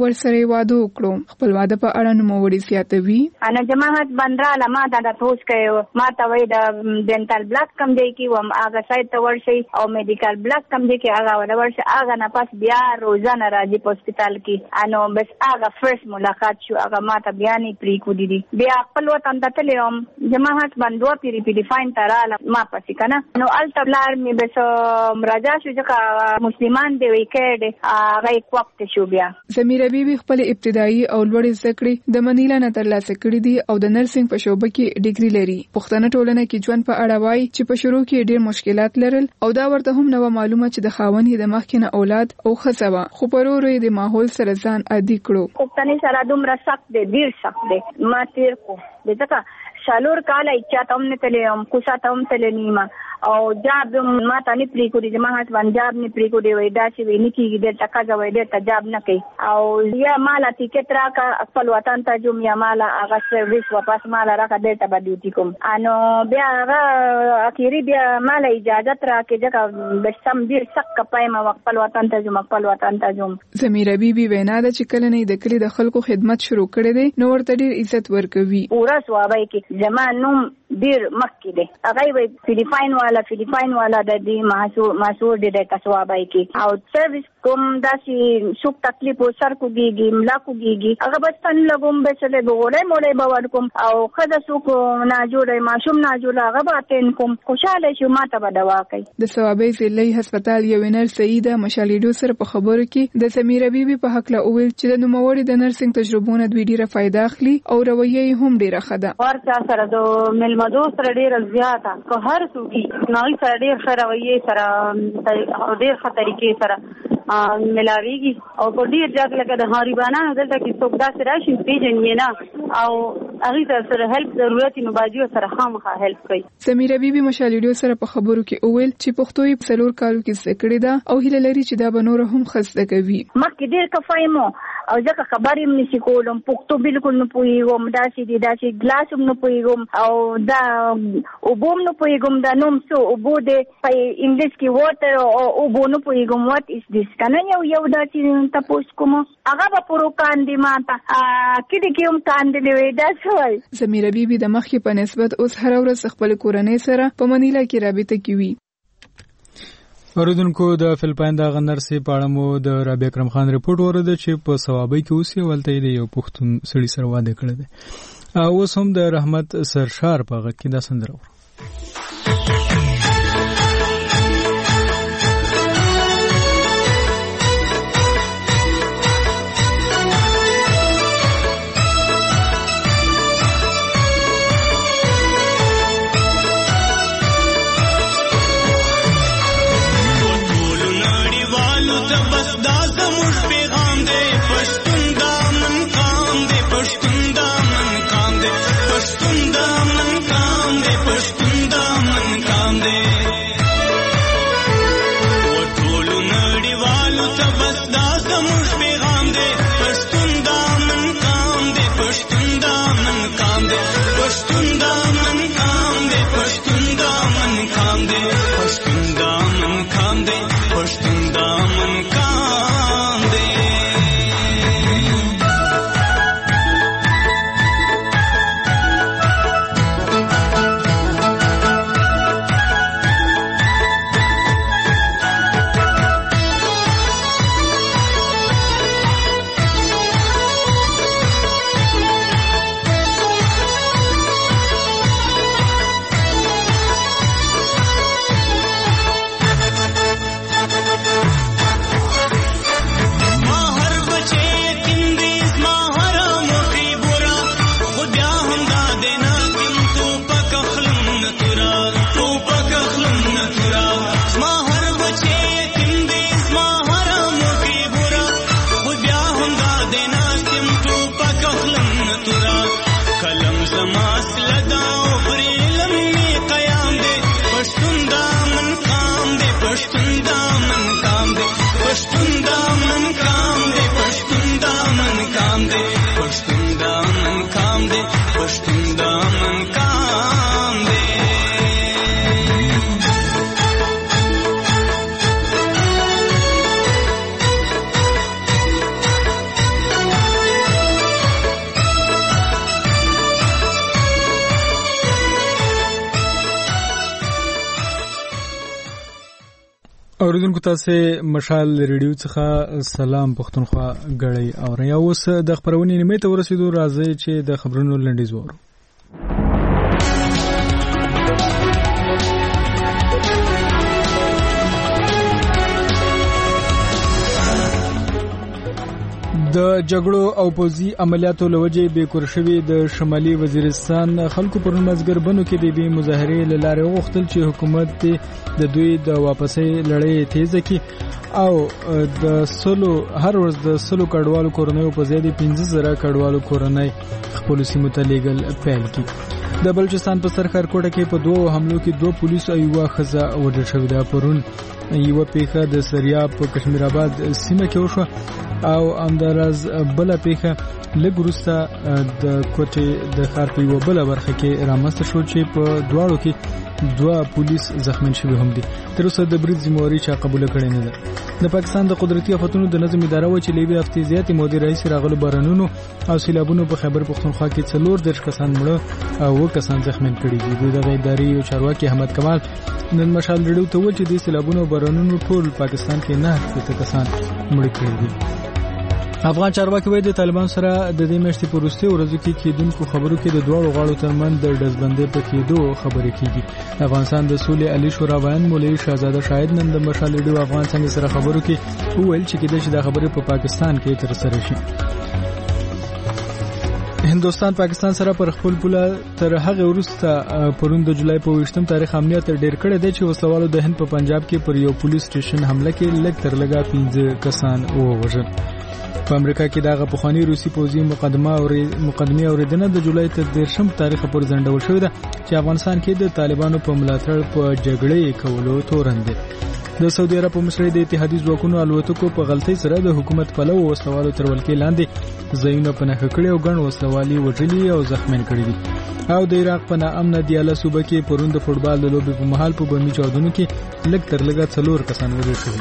ورسره واده وکړو. خپل واده په اړه نوموړي زیاتوي: انا جماعت بندراله ما دا تاسو کوي ما ته وای د ډینټل بلاک کم دی کی و هغه سایت ته ورشي او میډیکل بلاک کم دی کی هغه ورشي هغه نه پاس بیا روزانه راځي په هسپتال کې انو بس هغه فرست ملاقات شو هغه ما ته بیان پری کو دي بیا خپل وطن ته تلم جماعت بندوا پیری پیری فاین تراله ما پسې کنه نو الټبلار می بس راځه شو ځکه مسلمان دی وی کېد هغه وخت شو بیا زمیره بیبي خپل ابتدایي او لوړ زده کړې د منیلا نه ترلاسه کړې دي او د نرسنګ په شعبه کې ډیګري لري. پښتنه ټولنه کې ژوند په اړه وایي چې په شروع کې ډېر مشکلات لرل او دا ورته هم نو معلومه چې د خاوند د مخکنه اولاد او خصبه خو پرورو د ماحول سره ځان عادي کړو. پښتني سره دومره سخت دی ډېر سخت دی ما تیر کو دغه شالور کال اچا تم نه تلم کوسا تم تلنیما او جاب ما ته نه پری کو دي ما هات پنجاب نه پری کو دی وای دا چې ویني کیږي د ټکا ځوي د تجاب نه کوي او یا مالا ټیکټ راکا خپل وطن ته جو یا مالا هغه سرویس واپس مالا راکا د ته ډیوټي کوم انو بیا هغه اخیری بیا مالا اجازه راکې ځکه د سم ډیر سخت کپای ما خپل وطن ته جو خپل وطن ته جو. زمیره بیبي وینا ده چې کله نه د کلی د خلکو خدمت شروع کړي دي نو ورته ډیر عزت ورکوي. پورا سوابای کې زمانوم ډیر مخکې دي هغه وی فلیپاین والا فلیپاین والا د دې محسوب محسوب دي د کسوابای کې او سرویس کوم داسي شوک تکلیف سر کوږي ملا کوږي هغه بس تن لګوم به چلے بوله موله باور کوم او خدا سو کو نه جوړه ماشوم نه جوړه هغه باتین کوم خوشاله شو ماته به دوا کوي. د ثوابي ضلعي هسپتال یو نر سیده مشالیدو سره په خبرو کې د سمیره بیبي په حق لا اول چې د نوموړي د نرسنګ تجربهونه دوی ډیره فائدہ اخلي او رویه هم ډیره خده. ورته سره د ملمدو سره ډیره زیاته که هر څوک نوې سره ډیر خرویه سره ډیر خطرې سره ملاویږي او په ډیر ځکه لکه د هاریبانانو دلته کې څوک داسې راشي پیژنې نه او هغه سره هیلپ ضرورت نو باجو سره خامخا هیلپ کوي. سمیره بیبي مشالیدو سره په خبرو کې اول چې پښتو یې څلور کالو کې سکړې ده او هیله لري چې دا به نور هم خسته کوي. مکه ډیر کفایمو او ځکه خبرې مې نشي کولم پښتو بالکل نه پوهیږم داسې دي داسې ګلاس هم نه پوهیږم او دا وبوم نه پوهیږم دا نوم څه وبو دې په انګلیش کې واټر او وبو نه پوهیږم وات از دیس کنه یو یو داسې تاسو کوم هغه به پرو کاندې ماته کله کې هم کاندې وې دا شوی. زمیره بیبي د مخې په نسبت اوس هر ورځ خپل کورنۍ سره په منیلا کې رابطه کوي. اوریدونکو د فلپاین د غنرسي پاړه مو د رابعه اکرم خان رپورت ورده چې په ثوابي کې اوسې ولته دی یو پښتون سړي سره واده کړی دی او اوس هم د رحمت سرشار په غږ کې دا سندره ورو. پښتون دامن کاندې اوریدونکو تاسو مشال ریډیو څخه سلام پښتونخوا غړی او یا اوس د خبرونې نیمه ته ورسېدو راځي چې د خبرونو لنډیز وورو. د جګړو او پوځي عملیاتو لوجې به کور شوی د شمالي وزیرستان خلکو پر مزګر بنو کې د بي مظاهره لاره غوښتل چې حکومت د دوی د واپسې لړۍ تیز کړي او د سلو هر ورځ د سلو کډوالو کورنۍ په زیاتې پنځه زره کډوالو کورنۍ خپل سیمو ته لیږل پیل کړي. د بلوچستان په سرخر کوټه کې په دوه حملو کې دوه پولیس او یو خزه وژل شوی ده. پرون یو پیښه د سریاب په کشمیر آباد سیمه کې وشوه او همدارز بل پیښه لګروسته د کوټې د ښار په یو بل برخه کې رامنځته شو چې په دواړو کې دوه پولیس زخمین شوي هم دي. تر اوسه د برید ذمہواری چا قبول کړي نه ده. د پاکستان د قدرتي آفتونو د نظم اداره و چې لوی هفتې زیاتې مودې راځي راغلو بارانونو او سیلابونو په خیبر پښتونخوا کې څلور درش کسان مړه او و کسان زخمین کړي دي. د ادارې او چارواکي احمد کمال نن مشال ریډیو ته ویل چې د سیلابونو او بارانونو ټول پاکستان کې نه څه کسان مړه کړي دي. افغان چارواکي وایي د طالبان سره د دې میاشتې په وروستیو ورځو کې کېدونکو خبرو کې د دواړو غاړو ترمنځ د ډزبندۍ په کېدو خبرې کېږي. افغانستان د سولې علي شورا وایي مولوي شهزاده شاهد نن د مشال ریډیو افغان څنګه سره خبرو کې وویل چې کېدای شي دا خبرې په پاکستان کې ترسره شي. هندوستان پاکستان سره پر خپل پوله تر هغه وروسته پرون د جولای په ویشتم تاریخ امنیت ډېر کړی دی چې وسوالو د هند په پنجاب کې پر یو پولیس سټیشن حمله کې لږ تر لږه پنځه کسان ووژل. په امریکا کې دغه پخوانی روسي پوځي مقدمه او مقدمه اوریدنه د جولای تر دیرشم تاریخ پورې ځنډول شوې ده چې افغانستان کې د طالبانو په ملاتړ په جګړې کولو تورن دي. د سعودي عرب په مشرۍ د اتحادیې ځواکونو الوتکو په غلطۍ سره د حکومت پلو وسوالو تر ولکې لاندې ځایونه په نښه کړي او ګڼ وسوالي وژلي او زخمین کړي دي. او د عراق په ناامنه دیاله صوبه کې پرون د فوټبال د لوبې په مهال په بمي چاودنو کې لږ تر لږه څلور کسان وژل شوي.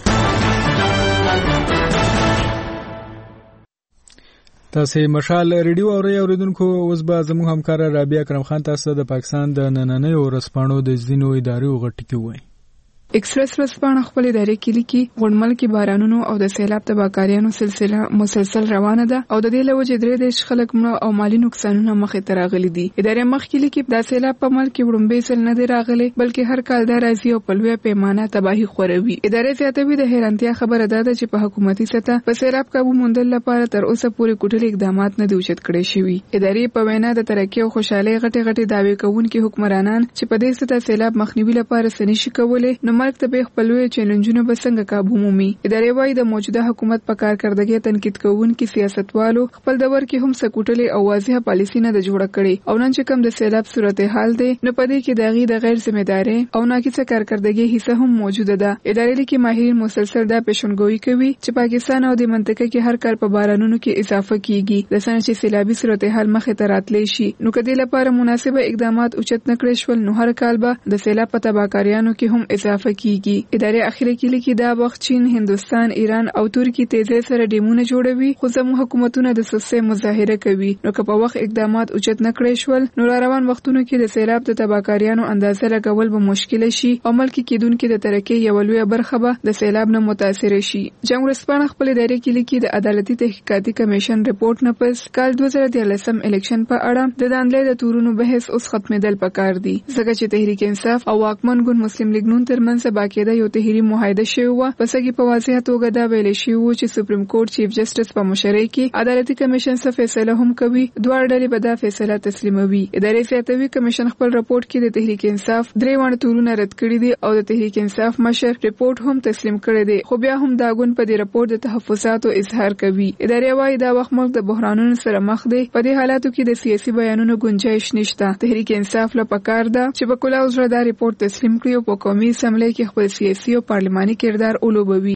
تاسو مشال ریډیو اوري اوریدونکو اوس به زموږ همکار رابعه کرم خان تاسو د پاکستان د نننۍ ورځپاڼو د ځینو ادارو غټکی وایي. ایکسپریس ورځپاڼه خپل ادارې کې لیکي غونډمل کې بارانونو او د سیلاب تباکاریانو سلسله مسلسل روانه ده او د دې لوجې درې دیش خلک مړه او مالی نقصانونه مخې ته راغلي دي. ادارې مخکې لیکي د سیلاب په مل کې وړومبې سل نه دی راغلي بلکې هر کال دا راځي او په لوی پیمانه تباہي خوروي. ادارې زیاتوي د حیرانتیا خبره ده چې په حکومتي سطح په سیلاب قابو موندل لپاره تر اوسه پورې کوټلي اقدامات نه دي اوچت کړي شوي. ادارې په وینا د ترقی او خوشحالي غټي غټي دعوی کوونکي حکمرانان چې په دې سطح سیلاب مخنیوي لپاره سنشي کولې نو مرګ ته به خپلوي چیلنجونه به څنګه قابو مومي. ادارې وايي د موجوده حکومت په کارکردګۍ تنقید کوونکي سیاستوالو خپل دور کې هم سکوټلې او واضحه پالیسی نه د جوړ کړي او نن چې کوم د سیلاب صورتحال دی نو په دې کې دغه د غیر ذمہداري او ناقصه کارکردګۍ حصہ هم موجوده ده. ادارې لیکي ماهرین مسلسل دا پیشنګوئی کوي چې پاکستان او د منطقه کې هر کال په بارانونو کې اضافه کیږي د سن چې سیلابي صورتحال مخه ته راتلی شي نو کدی لپاره مناسبه اقدامات اوچت نکړي شول نو هر کال به د سیلاب په تباکاریانو کې هم اضافه کیږي. ادارې اخیری کې لیکي دا وخت چین، هندستان، ایران او ترکی تیزه سره ډیمونه جوړوي خو زموږ حکومتونه د سسته مظاهره کوي نو که په وخت اقدامات اوچت نکړي شول نو روان وختونو کې د سیلاب د تباکاریانو اندازه لګول به مشکل شي او ملک کېدونکو د ترقی یو لوی برخه به د سیلاب نه متاثر شي. جنگ ورسپانه خپل ادارې کې لیکي د عدالتي تحقیقاتي کمیشن رپورت نه پس کال دوه زره دیارلسم الیکشن په اړه د دانلې د تورونو بحث اوس ختمېدل پکار دي ځکه چې تحریک انصاف او واکمن ګوند مسلم لیگ نون ترمنځ باقاعده یو تحریری معاهده شوی و پس کې په واضح توګه دا ویل شوی و چې سپریم کورټ چیف جسټس په مشرۍ کې عدالتي کمیشن څخه فیصله هم کوي دوه ډلې به دا فیصله تسلیموي. ادارې سیاتوي کمیشن خپل رپورت کې د تحریک انصاف درې وړ تورونه رد کړي دي او د تحریک انصاف مشر رپورت هم تسلیم کړي دي خو بیا هم دا ګوند په دې رپورت د تحفظاتو اظهار کوي. ادارې وايي دا وخت ملک د بحرانونو سره مخ دی په دې حالاتو کې د سیاسي بیانونو گنجائش نشته. تحریک انصاف له پکار ده چې په کله اوسره دا رپورت تسلیم کړي او په قومي اسمبلی کې خپل سیاسي او پارلماني کردار اولوبوي.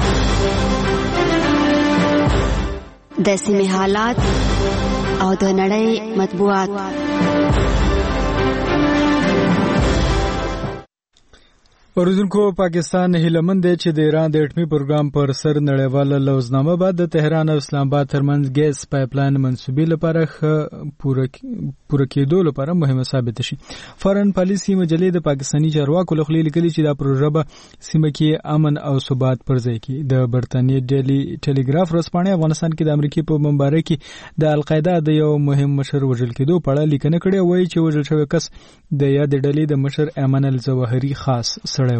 د سیمې حالات او د نړۍ مطبوعات. اوریدونکو پاکستان هیلمند دی چې د ایران د اټومي پروګرام پر سر نړیواله لوزنامه بعد د تهران او اسلام آباد ترمنځ ګیس پایپلاین منسوبي لپاره پوره پوره کېدو لپاره مهمه ثابت شي. فارن پالیسي مجلې د پاکستاني چارواکو له خوا لیکلي چې دا پروژه به سیمه کې امن او ثبات پر ځای کړي. د برتانیې ډیلی ټیلیګراف ورځپاڼې افغانستان کې د امریکای په منبره کې د القاعده د یو مهم مشر وژل کېدو په اړه لیکنه کړې وایي چې وژل شوی کس د یاد ډلې د مشر ایمن الظواهري خاص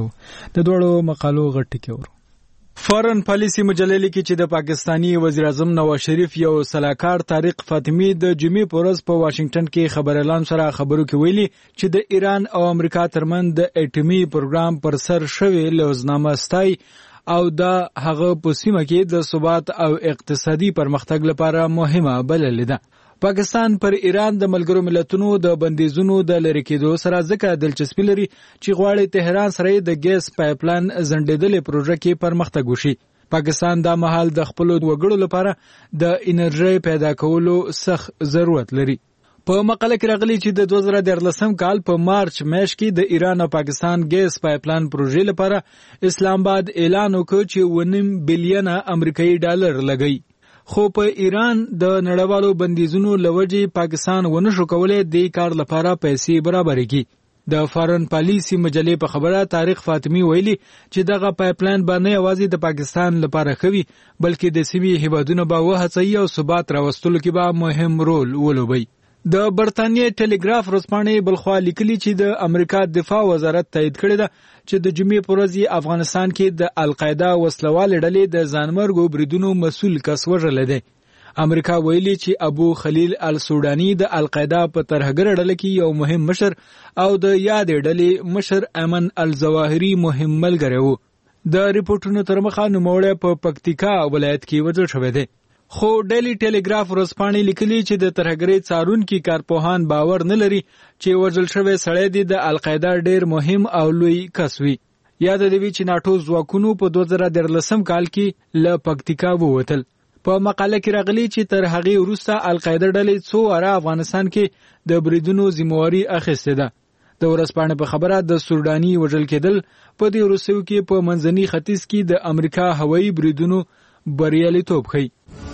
د دوړو مقالو غټ کېور. فارن پالیسي مجلې لیکي چې د پاکستانی وزیر اعظم نواز شریف یو سلاکار طارق فاطمی د جمعې په ورځ په واشنگټن کې خبر اعلان سره خبرو کې ویلي چې د ایران او امریکا ترمنځ د اټومي پروګرام پر سر شوی لوزنامه ستای او دا هغه په سیمه کې د ثبات او اقتصادي پرمختګ لپاره مهمه بللې ده. پاکستان پر ایران د ملګرو ملتونو د بندیزونو د لری کېدو سره ځکه دلچسپي لري چې غواړي تهران سره د ګیس پایپلاین زندېدلې پروژه کې پرمختګ وشي. پاکستان دا مهال د خپل وګړو لپاره د انرژي پیدا کولو سخت ضرورت لري. په مقاله کې راغلي چې د دوه زره دیارلسم کال په مارچ میاشت کې د ایران او پاکستان ګیس پایپلاین پروژې لپاره اسلام آباد اعلان وکړ چې ونیم بلین امریکایي ډالر لګي. خو په ایران د نړیوالو بندیزونو لوجې پاکستان ونه شو کولای د کار لپاره پیسې برابرې کړي. د فارن پالیسي مجلې په خبره طارق فاطمی ویلي چې دغه پایپلاین به نه یوازې د پاکستان لپاره خوي بلکې د سیمې هیوادونو به وهڅوي او ثبات راوستلو کې به مهم رول ولوبي. د برتانیې ټیلیګراف ورځپاڼې بلخوا لیکلي چې د امریکا دفاع وزارت تایید کړی ده چې د جمعې په ورځ افغانستان کې د القاعده وسلوال ډلې د ځانمرګو بریدونو مسؤل کس وژلی دی. امریکا ویلي چې ابو خلیل السوداني د القاعده په ترهګر ډله کې یو مهم مشر او د یادې ډلې مشر ایمن الظواهري مهم ملګری و. د ریپورټونو تر مخه نوموړی په پکتیکا ولایت کې وژل شوی دی. خو ډیلی ټیلیګراف ورځپاڼې لیکلي چې د ترهګرۍ څارونکي کارپوهان باور نه لري چې وژل شوی سړی دی د القاعده ډیر مهم او لوی کس وي. یاد دی چې ناټو ځواکونو په دوه زره دیارلسم کال کې له پکتیکا ووتل. په مقاله کې راغلي چې تر هغې وروسته القاعده ډلې څو واره افغانستان کې د بریدونو ذمہواري اخیستې ده. د ورځپاڼې په خبره د سوداني وژل کېدل په دې وروستیو کې په منځني ختیځ کې د امریکا هوایي بریدونو بریالیتوب ښیي.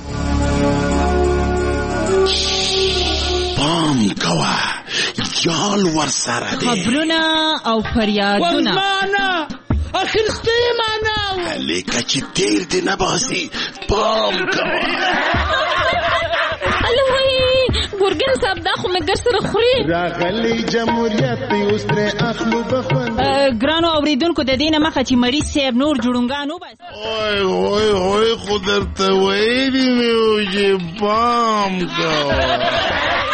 پام کوه یال ورسره دی خبرونه او فریادونه والمانا اخرستی مانا هلیکه چې تیر دی نباسي پام کوه. الوی ګورګین صاحب دا خو مګر سره خوري راغلی جمهوریت اوس تر اخلو بخوند ګرانو اوریدونکو د دینه مخه چې مریض صاحب نور جوړونګانو بس اوه اوه اوه خو درته ویلي مې و چې پام کوه.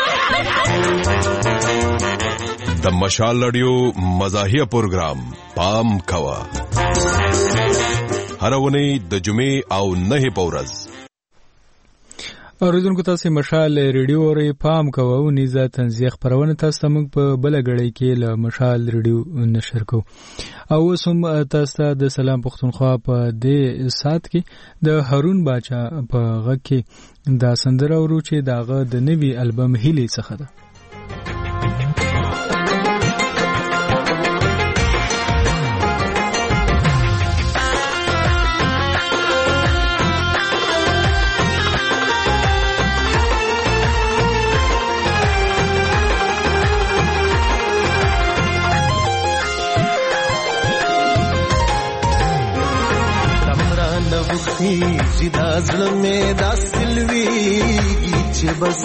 د مشال رادیو مزاحیه پروګرام پام کوه هر ونی د جمعې او نه په ورځ. اوریدونکو تاسو مشال ریډیو اورئ پام کوه او نیزه تنزیه خبرونه تاسو ته موږ په بل غړی کې له مشال ریډیو نشر کوو. او سم تاسو د سلام پښتونخوا په دې سات کې د هارون باچا په غږ کې دا سندره ورو چې داغه د نوي البم هیلې څخه ده. زیدا زړه مې دا سلويږي چې بس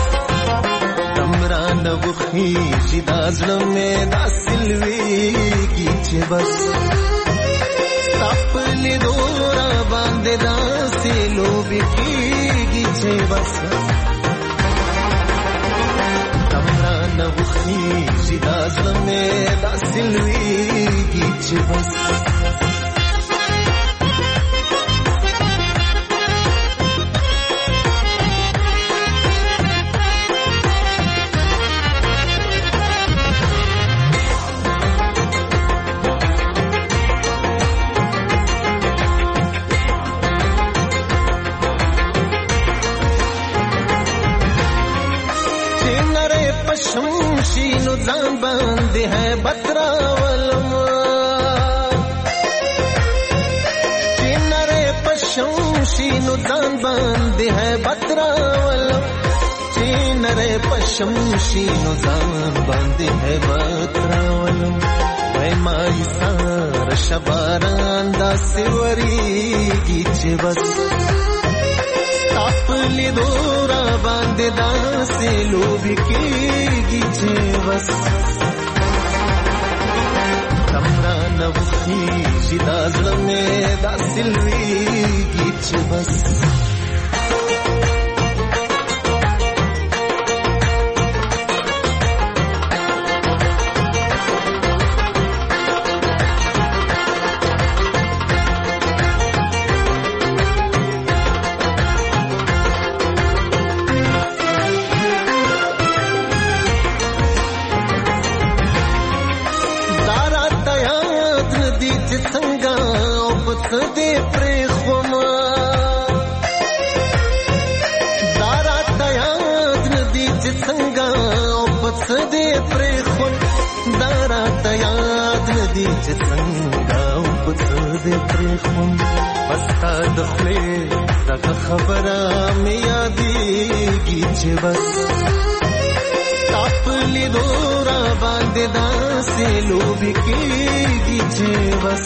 تمرا نه وخی زیدا زړه مې دا سلويږي چې بس خپل دورا باندې دا سلويږي چې بس تمرا نه وخی زیدا زړه مې دا سلويږي چې بس شمشینو ځان باندې ہے بترا ولما شینو ځان باندې هیبت راولم چې نری پشم شینو ځان باندې هیبت راولم وای مای سار شباران داسې وریږي چې بس تاپلی دورا باندې داسې لوبې کېږي چې بس تمرا نوخیږي دا زړه مې داسې لویږي چې بس بستا دخلې دغه خبره مې یادېږي چې بس تاپلی دورا باندې داسې لوبې کېږي چې بس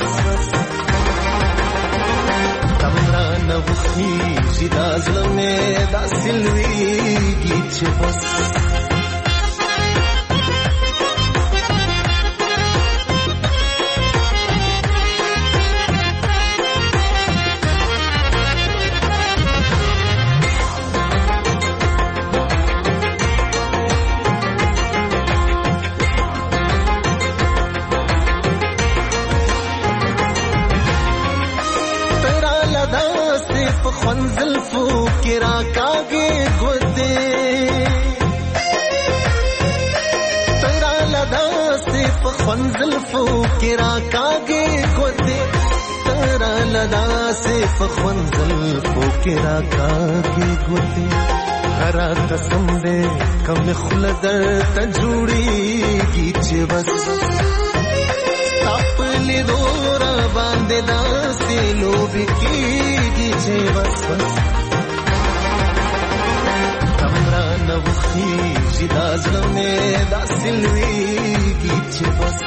تمرا نوخیږي دا زړه مې داسې لویږي چې بس هرا قسم دے کم خلدر تجوڑیږي چې بس تاپلی دورا باندې داسې لوبې کېږي چې بس بس تمرا نوخیږي دا زړه مې داسې لویږي چې بس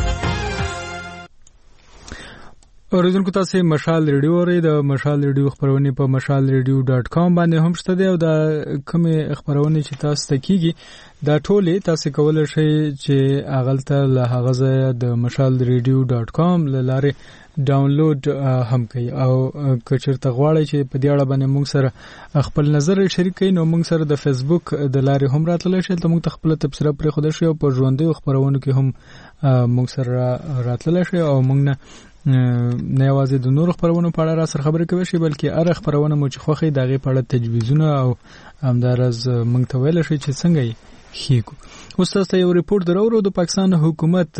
اوریدونکو تاسو مشال ریډیو اورئ د مشال ریډیو خبرونه په مشال ریډیو ډاټ کام باندې هم شته دی او دا کومه خبرونه چې تاسو ته کیږي دا ټولې تاسو کولای شئ چې اغلته له هغه ځای د مشال ریډیو ډاټ کام لاره ډاونلوډ هم کوي او کچرته غواړئ چې په دې اړه باندې موږ سره خپل نظر شریک کړئ نو موږ سره د فیسبوک د لارې هم راتللی شئ ته موږ ته خپل تبصره پرې خوده شئ او په ژوندۍ خبرونو کې هم موږ سره راتللی شئ او موږ نه نه یوازې د نور خبرونو په اړه را سره خبرې کوي شي بلکې هر خبرونه مو چې خوخي دغه په اړه تجویزونه او همدارز موږ ته ویل شي چې څنګه یې خېکو اوس تاسو یو ریپورت درورو د پاکستان حکومت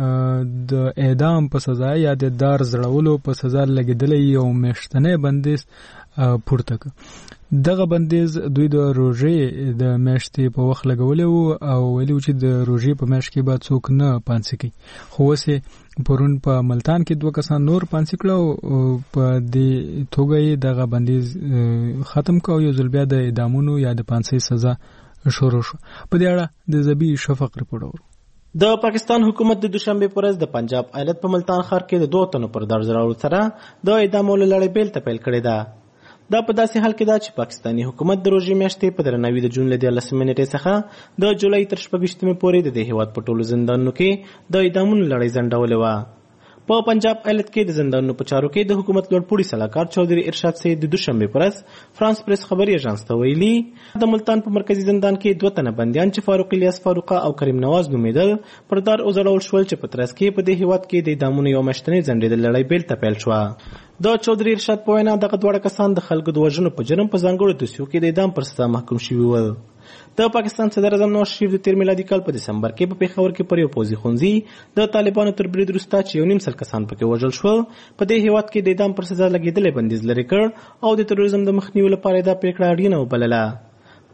د اعدام په سزا یا د دار زړولو په سزا لګیدلې یو میاشتنه بندیز پورته کړ دغه بندیز دوی د روژې د میاشتې په وخت لګولې او ویلي چې د روژې په میاشت کې به څوک نه پانسي کوي خو وسه پرون په ملتان کې دوه کسان نور پانسي کړو په دې توګه دغه بندیز ختم کړو یو ځل بیا د اعدامونو یا د پانسي سزا شروع شو په دې اړه د زبی شفق ریپورت ورو د پاکستان حکومت د دوشنبه پرز د پنجاب ایالت په ملتان ښار کې د دوه تنو پر درز راوړل سره د اعدامولو لړۍ بیل ته پیل کړې ده دا په داسې حال کې ده چې پاکستاني حکومت د روژې میاشتې په درناوي د جون له دیارلسمې نیټې څخه د جولای تر شپږویشتمې پورې د دې هېواد په ټولو زندانونو کې د اعدامونو لړۍ ځنډولې وه په پنجاب ایالت کې د زندانونو په چارو کې د حکومت لوړپوړي سلاکار چودري ارشاد سید د دوشنبه پرز فرانس پریس خبري ایجنس ته ویلي د ملتان په مرکزی زندان کې دوه تنه بنديان چې فاروق الیاس فاروقه او کریم نواز نومیدل پر دار اوزړول شول چې په ترڅ کې په دې هېواد کې د اعدامونو یو مشتنې ځنډېدل لړۍ بیل ته پیل شوه د چودري ارشاد په وینا دغه دواړه کسان د خلکو د وژنو په جرم په ځانګړو دوسیو کې د اعدام پر سزا محکوم شوي ول د پاکستان صدر اعظم نواز شریف د تیر میلادي کال په دسمبر کې په پیښور کې پر یو پوځي ښوونځي د طالبانو تر برید وروسته چې یو نیم سل کسان پکې وژل شول په دې هېواد کې د اعدام پر سزا لګېدلی بندیز لرې کړ او د تروریزم د مخنیوي لپاره دا پریکړه اړینه وبلله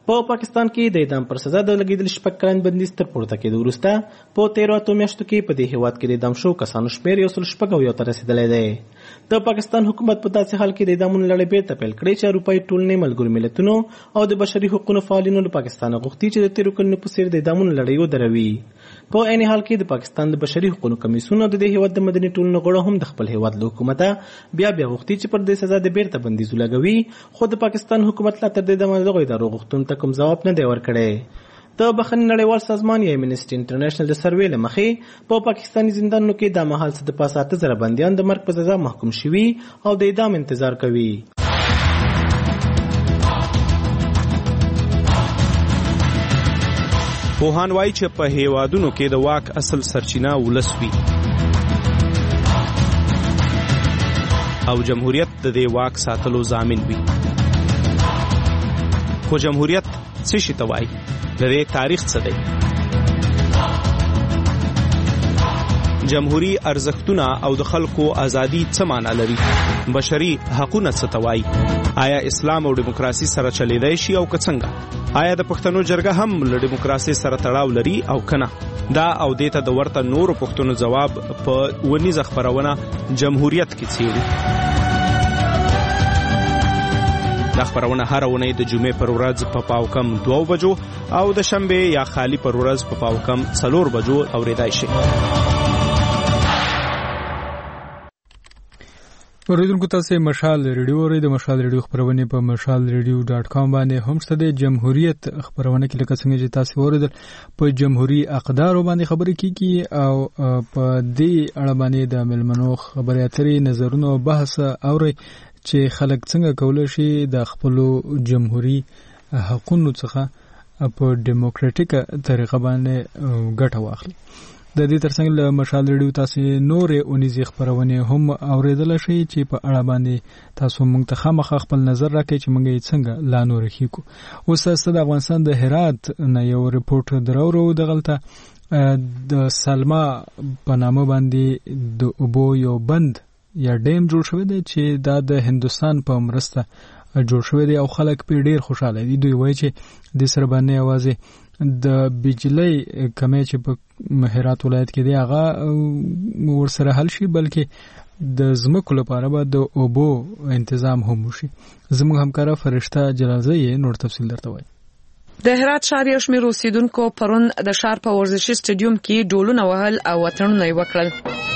په پاکستان کې د اعدام پر سزا د لګیدل شپږ کلن بندیز تر پورته کېدو وروسته په تیرو اتو میاشتو کې په دې هیواد کې د اعدام شوو کسانو شمېر یو سل شپږ اویا ته رسېدلی دی. د پاکستان حکومت په داسې حال کې د اعدامونو لړۍ بیرته پیل کړې چې اروپایي ټولنې، ملګرو ملتونو او د بشري حقوقو فعالینو له پاکستانه غوښتي چې د تیرو کلونو په څېر د اعدامونو لړۍ ودروي. په عین حال کې د پاکستان د بشري حقوقو کمیسیون او د دې هیواد د مدني ټولنو غړو هم د خپل هیواد له حکومته بیا بیا غوښتي چې پر دې سزا د بیرته بندیز ولګوي، خو د پاکستان حکومت لا تر دې دمه دغو ادارو غوښتنو ته کوم ځواب نه دی ورکړی. د بخښنې نړیوال سازمان یا امنسټي انټرنیشنل د سروې له مخې په پاکستاني زندانونو کې د مهال څه د پاسه اته زره بندیان د مرګ په سزا محکوم شوي او د اعدام انتظار کوي. پوهان وایي چې په هیوادونو کې د واک اصل سرچینه ولس وي او جمهوریت د دې واک ساتلو ضامن وي. خو جمهوریت څه شي ته وایي؟ د دې تاریخ څه دی؟ جمهوری ارزښتونه او د خلکو ازادي څه معنا لري؟ بشري حقونه څه ته وایي؟ آیا اسلام او دیموکراسي سره چلیدای شي او که څنګه؟ آیا د پښتنو جرګه هم له دیموکراسي سره تړاو لري او کنه؟ دا او دې ته د ورته نورو پښتنو ځواب په ونیزه خپرونه جمهوریت کې څیړو. دا خپرونه هر اونۍ د جمعې پر ورځ په پاو کم دوه بجو او د شنبې یا خالی پر ورځ په پاو کم څلور بجو اوریدای شي. اوریدونکو تاسو مشال ریډیو اورئ. د مشال ریډیو خبرونه په مشال ریډیو ډاټ کام باندې هم شته. د جمهوریت خبرونه کې لکه څنګه چې تاسو اوریدل په جمهوریت اقدار باندې خبرې کیږي او په دې اړه باندې د ملمنو خبرې اترې نظرونو بحث اوري چې خلک څنګه کولای شي د خپل جمهوری حقوقو څخه په ډیموکراټیک طریقه باندې ګټه واخلي. د دې ترڅنګ له مشال ریډیو تاسو نورې اونیزې خبرونه هم اوریدل شي چې په اړه باندې تاسو موږ ته خامخا خپل نظر راکړئ چې موږ یې څنګه لا نور کیکو. اوس تاسو د افغانستان د هرات نه یو ریپورت درورو دغلته د سلما په نامه باندې د اوبو یو بند یا ډیم جوړ شوی دی چې دا د هندستان په مرسته جوړ شوی دی او خلک په ډیر خوشاله دي. دوی وایي چې د سره باندې اوازه د بجلی کمی چې په هرات ولایت کې دی هغه ورسره حل شي، بلکې د زمکو لپاره به د اوبو تنظیم هم وشي. زموږ همکاره فرشته جلالزی نور تفصیل درته وایي. د هرات شهر یو شمېر اوسیدونکو پرون د ښار په ورزشي سټیډیوم کې ډولونه وهل او اتڼونه یې وکړل.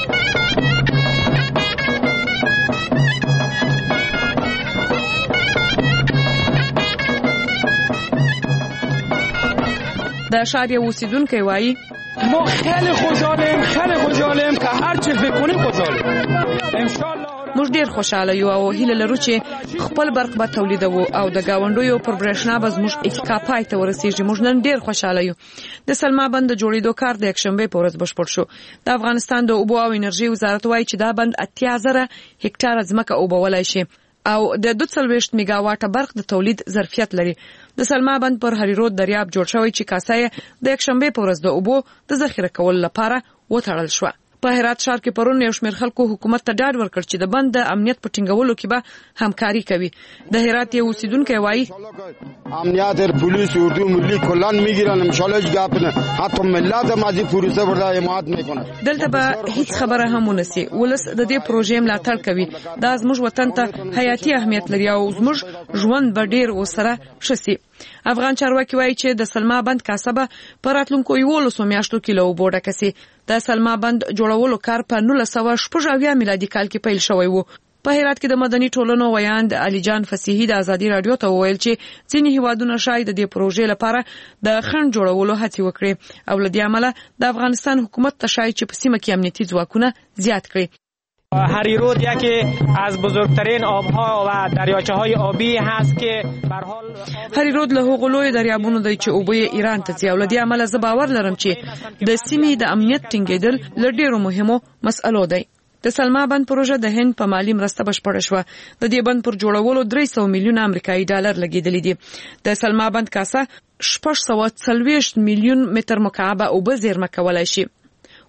د شهر یو اوسیدونکی وایي ما خیلی خوشحالیم خیلی خوشحالیم که هر چی فکر کنیم خوشحالیم ان شاء الله. موږ ډیر خوشاله یو او هیله لرو چې خپل برق به تولیدوو او د گاونډیو پر برېښنا به زموږ اتکا پای ته ورسیږي. موږ نن ډیر خوشاله یو. د سلما بند د جوړېدو کار د یکشنبې په ورځ بشپړ شو. د افغانستان د اوبو او انرژي وزارت وایي چې دا بند اتیا زره هکټاره ځمکه اوبولای شي او د دوه څلوېښت میگا واټه برق د تولید ظرفیت لري. د سلما بند پر هریرود دریاب جوړ شوی چې کاسه د یکشنبې په ورځ د اوبو د ذخیره کولو لپاره وتړل شو. په هرات ښار کې پرون یو شمېر خلکو حکومت ته ډاډ ورکړ چې د بند د امنیت په ټینګولو کې به همکاري کوي. د هرات یو اوسیدونکی وایي امنیت پلیس اردو ملی کلان میگیرن ان شاء الله گپ نه حتی ملت هم از این پروسه وردا حمایت میکنه. دلته به هیڅ خبره هم ونسی. ولس د دې پروژې ملاتړ کوي. دا زموږ وطن ته حیاتي اهمیت لري او زموږ ژوند به ډیر وسره شسي. افغان چارواکي وایي چې د سلما بند کاسبه په راتلونکو یولسو میاشتو کې له اوبو ډکه سي. د سلما بند جوړولو کار په نولس سوه شپږ اویا میلادي کال کې پیل شوی و. په هرات کې د مدني ټولنو ویاند علي جان فصیحي د ازادي رادیو ته وویل چې ځینې هیوادونه شاید د دې پروژې لپاره د خنډ جوړولو هڅې وکړي او له دې امله د افغانستان حکومت ته شاید چې په سیمه کې امنیتي ځواکونه زیات کړي. هریرود یکی از بزرگترین آبها و دریاچه های آبی هست که به هر حال هریرود له هغو لوی دریابونو دی چې اوبه ایران ته ځي او له دې امله زه باور لرم چې د سیمې د امنیت ټینګېدل له ډېرو مهمو مسئلو دی. د سلما بند پروژه د هند په مالی مرسته بشپړه شوه. د دې بند پر جوړولو درې سوه میلیونه امریکایي ډالر لګېدلي دي. د سلما بند کاسه شپږ سوه څلوېښت میلیون متر مکعب اوبه زیرمه کولی شي.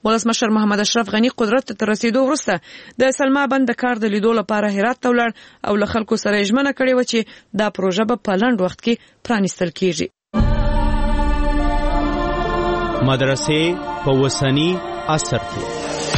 ولسمشر محمد اشرف غنی قدرت ته رسیدو وروسته د سلما بند کار د لیدو لپاره هرات ته ولاړ او له خلکو سره ژمنه کړې و چې دا پروژه به په لنډ وخت کې پرانیستل کیږي. مدرسې په وسنی عصر کې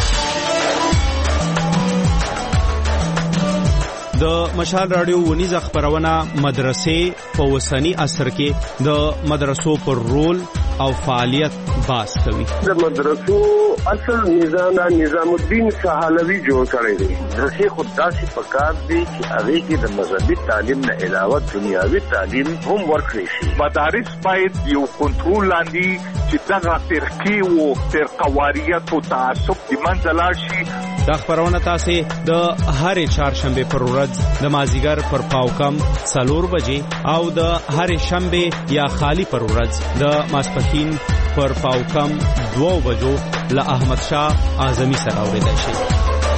د مشال رادیو ونیزه خبرونه مدرسې په وسنی عصر کې د مدرسو پر رول او فعالیت باس کوي. د مدرسو اصل نظام نظام الدین سهالوی جوړ کړی دی. مدرسې خود داسې پکار دی چې هغه کې د مذهبي تعلیم نه علاوه دنیاوي تعلیم هم ورکړي شي. مدارس باید یو کنټرول لاندې چې دغه فرقې او فرقواریت او تعصب د منځ لاړ شي. دا خبرونه تاسو د هرې چهارشنبه پر ورځ د مازیګر پر پاوکم څلور بجې او د هرې شنبه یا خالی پر ورځ د ماسپښین پر پاوکم دوه بجو له احمد شاه اعظمي سره اوریدل شي.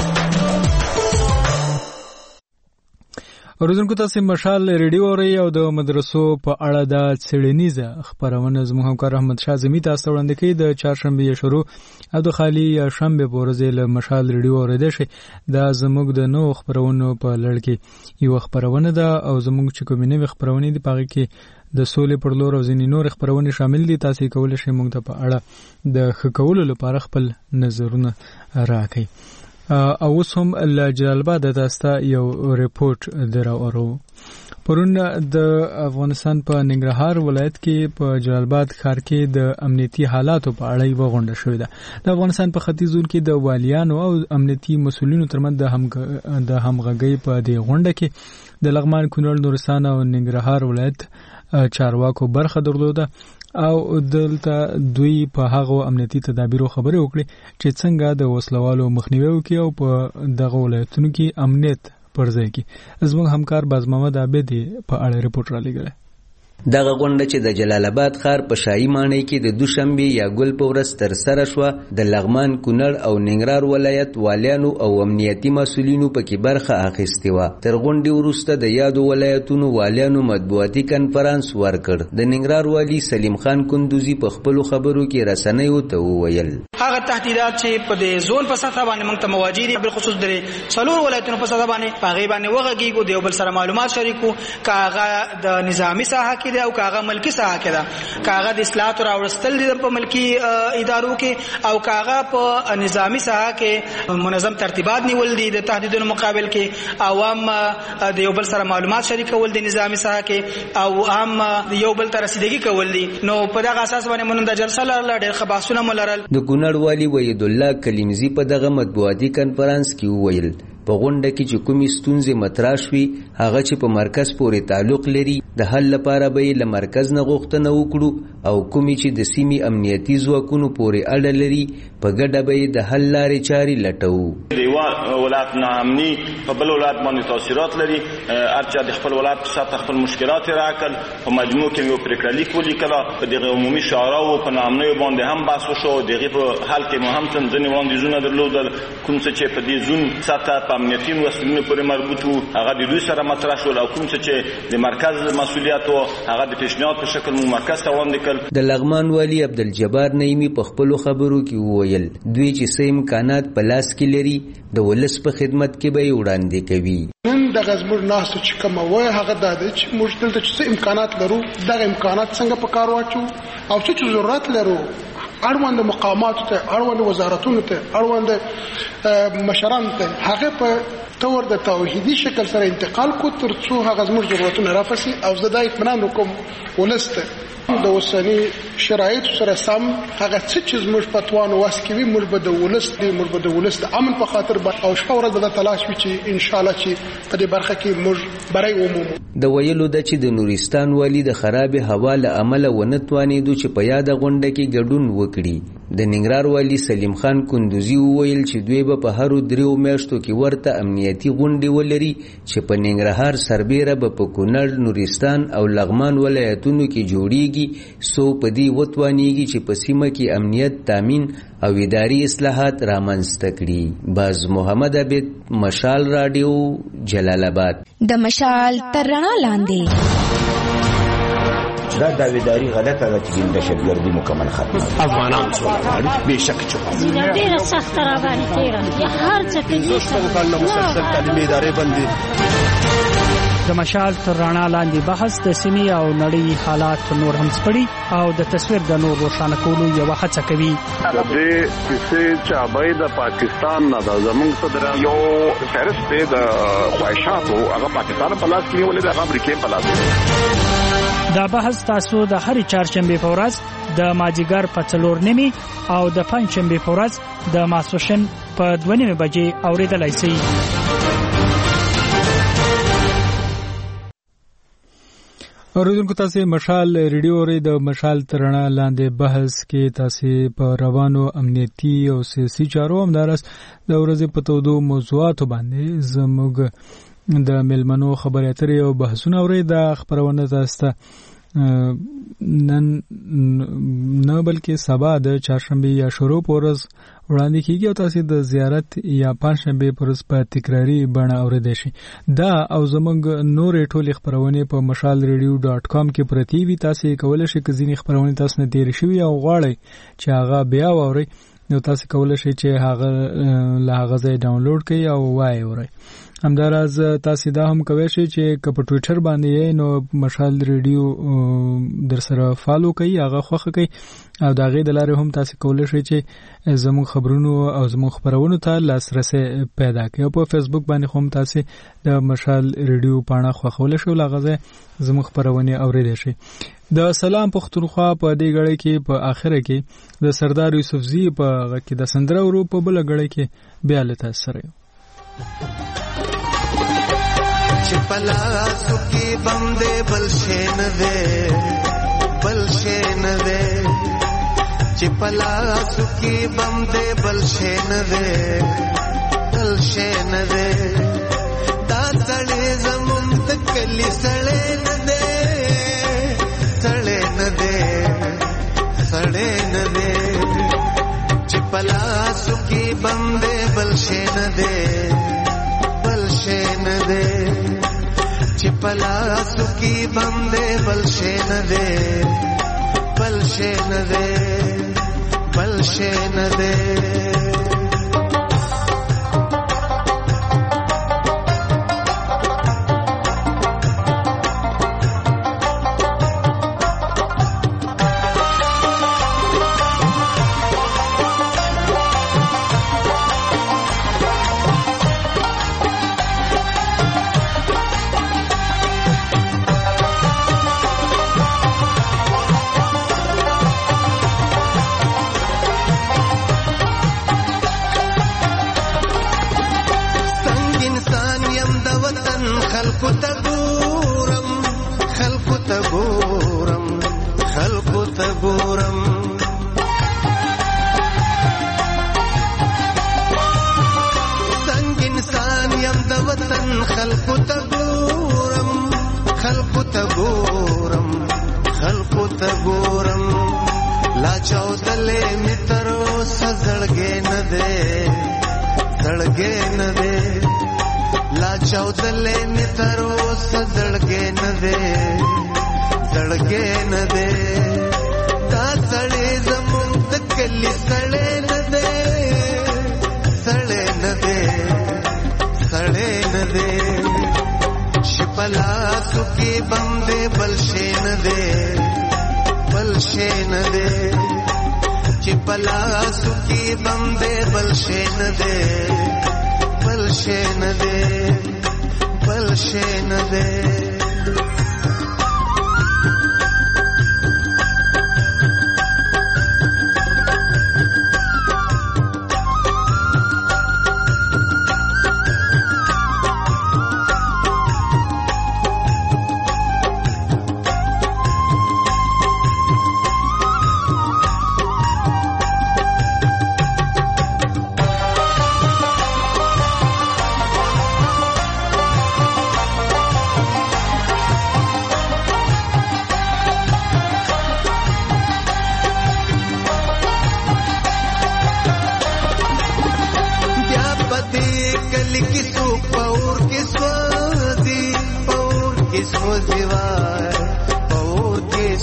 اوریدونکو تاسو مشال ریډیو اورئ او د مدرسو په اړه د څېړنیزه خبرونه زموږ همکار احمد شاه اعظمي تاسو وړاندې کوي. د چهارشنبه شروع او د خالی یا شنبه په ورځ له مشال ریډیو اوریدل شي. دا زموږ د نو خبرونو په لړ کې یو خبرونه ده او زموږ چې کومې نوې خبرونه دي پاره کې د سولې پر لور او ځینې نور خبرونه شامل دي. تاسو کولای شئ موږ ته په اړه د خکولو لپاره خپل نظرونه راکړئ. او اوس هم له جلال آباد تاسو یو ریپورت دراوړو. پرون د افغانستان په ننګرهار ولایت کې په جلال آباد ښار کې د امنیتي حالاتو په اړه یو غونډه شوې ده. د افغانستان په ختیځ زون کې د والیانو او امنیتي مسولینو ترمنځ د هم د همغږۍ په دې غونډه کې د لغمان، کونړ، نورستان او ننګرهار ولایت چارواکو برخه درلوده او دلته دوی په هغه امنیتي تدابیرو خبرې وکړي چې څنګه د وسلوالو مخنیوي وکړي او په دغه ولایتونو کې امنیت پر ځای کې. زموږ همکار باز محمد عابد په اړه ریپورت را لګړي. دغه غونډه چې د جلال آباد ښار په شاهي ماڼۍ کې د دوشنبه یا ګل په ورځ تر سره شوه، د لغمان، کونړ او ننګرهار ولایت والیانو او امنیتي مسولینو پکې برخه اخیستې وه. تر غونډې وروسته د یادو ولایتونو والیانو مطبوعاتي کنفرانس ورکړ. د ننګرهار والی سلیم خان کندوزي په خپلو خبرو کې رسنیو ته وویل هغه تهدیدات چې په دې زون په سطح باندې موږ ته مواجه دي، بالخصوص د څلور ولایتونو په سطح باندې په هغې باندې وغږیږو، د یو بل سره معلومات شریکو، که هغه د نظامي ساحه کې او کاغه ملکی ساحه کې ده، کاغه د اصلاحات راوړستل دي په ملکی ادارو کې، او کاغه په نظامی ساحه کې منظم ترتیبات نیول دي د تهدیدونو مقابل کې، عوام د یو بل سره معلومات شریکول دي نظامی ساحه کې، او عام د یو بل ته رسیدګي کول دي. نو په دغه اساس باندې مونږ د جلسه لرله ډېر ښه بحثونه مو لرل. د کونړ والي وحید الله کلیمزي په دغه مطبوعاتي کنفرانس کې وویل په غونډه کې چې کومې ستونزې مطرح شوي هغه چې په مرکز پورې تعلق لري د حل لپاره به یې له مرکز نه غوښتنه وکړو، او کومې چې د سیمې امنیتي ځواکونو پورې اړه لري په ګډه به یې د حل لارې چارې لټوو. د یو ولایت ناامني په بل ولایت باندې تاثیرات لري، هر چا د خپل ولایت په سطح خپل مشکلات یې راکړل، په مجموع کې یو پرېکړه لیک ولیکله، په دغه عمومي شعراو په ناامنیو باندې هم بحث وشو، د هغې په حل کې مو هم ځینې وړاندیزونه درلودل، کوم څه چې په دې زون سطح په امنیتي مسؤلینو پورې مربوط وو هغه د دوی سره مطرح شول، او کوم څه چې د مرکز مسؤلیت وو هغه د پیشنهاد په شکل مو مرکز ته وړاندې کړل. د لغمان والی عبدالجبار نعیمي په خپلو خبرو کې وویل دوی چې څه امکانات په لاس کې لري د ولس په خدمت کې به یې وړاندې کوي. نن دغه زموږ ناستو چې کومه وایي هغه دا دی چې موږ دلته چې څه امکانات لرو دغه امکانات څنګه په کار واچو، او څه چې ضرورت لرو اړوند مقاماتو ته، اړوند وزارتونو ته، اړوند مشرانو ته هغه په تور د توحیدي شکل سره انتقال کو تر څو هغه زموږ ضرورتونه رافسي، او زه دا اطمینان وکم ولسته د اوسني شرایطو سره سم هغه څه چې زموږ په توان وس کې وي موږ به د ولس دی موږ به د ولس د امن په خاطر او شپه ورځ به تلاش وي چې ان شاء الله چې په دې برخه کې موږ بری ومومو. د ویلو د چې د نورستان والی د خراب هوا له امله ونه توانېدو چې په یاده غونډه کې ګډون وکړي. د ننګرهار والی سلیم خان کندوزي وویل چې دوی به په هرو دریو میاشتو کې ورته امنیتي غونډې ولري چې په ننګرهار سربیره به په کونړ، نورستان او لغمان ولایتونو کې جوړیږي، سو په دې وتوانیږي چې په سیمه کې امنیت تامین او اداري اصلاحات رامنځته کړي. باز محمد عبد، مشال رادیو، جلال آباد. د مشال تر رڼا لاندې دا داویداری غلطه ده چې دهشتګردي مکمل ختمه افغانان سوله غواړي بېشک چې غواړي ډېره سخته راباندې تېره یا هر څه کوي کلونه مسلسل تعلیمي ادارې بندي د مشال تر رڼا لاندې بحث د سیمې او نړۍ حالات نور هم سپړي او د تصویر د نور روښانه کولو یوه هڅه کوي. د دې کیسې چابۍ د پاکستان نه ده زموږ صدر یو فهرست دی د خواهشاتو هغه پاکستان په لاس کې نیولې ده هغه امریکې په لاس. دا بحث تاسو د هرې چهارشنبې په ورځ د مازدیګر په څلور نیمې او د پنجشنبې په ورځ د ماسپښین په دوه نیمې بجې اورېدلی شئ. اوریدونکو تاسو مشال ریډیو اورئ. د مشال ترڼه لاندې بحث کې تاسو په روانو امنیتي او سیاسي چارو همدارس د ورځې په تودو موضوعاتو باندې زموږ د ملمنو خبرې اترې او بحثونه اورئ. دا خبرونه تاسو نن نه بلکې سبا د چهارشنبه یا شروع پورز وړاندې کیږي او تاسو د زیارت یا پنځشنبه پورز په تکراری بڼه اوریدئ شئ. دا او زموږ نورې ټولې خبرونه په مشال ریډیو ډاټ کام کې پرتی وي. تاسو کولای شئ چې ځینې خبرونه تاسو نه تیر شي او غواړئ چې هغه بیا واورئ نو تاسو کولای شئ چې هغه له هغه ځای ډاونلوډ کړئ او وایي اورئ. همداراز تاسو دا هم کوئ چې په ټوئیټر باندې نو مشال ریډیو در سره فالو کړئ هغه خوښ کړئ او دا غي د لارې هم تاسو کولای شئ چې زموږ خبرونو او زموږ خبرونو ته لاسرسي پیدا کړئ. په فیسبوک باندې هم تاسو د مشال ریډیو پاڼه خوښول شو لغزه زموږ خبرونه اوریدئ شئ. د سلام پښتونخوا په دې غړې کې په اخره کې د سردار یوسفزی په غږ کې د سندره ورو په بل غړې کې بیا له تاسو سره چپلا سکی بمدے بلشین دے بلشین دے چپلا سکی بمدے بلشین دے بلشین دے دا سڑے زمون تکلی سڑے ندے سڑے ندے سڑے ندے چپلا سکی بمدے بلشین دے بلشین دے چپلا سکی بمدے بلشین دے بلشین دے بلشین دے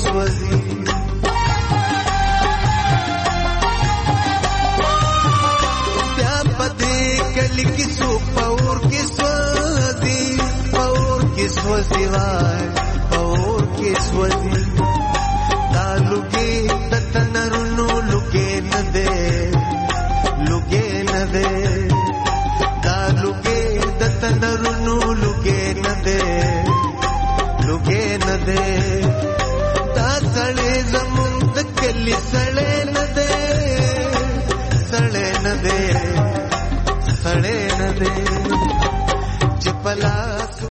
سوځي بیا پدې کلی کې سو پور کې سوځي پور کې سوځي وای پور کې سوځي تعلقې د تنرونو لګې نه ده لګې نه ده تعلقې د تنرونو لګې نه ده لګې نه ده تا سړې زمون د کلی سړې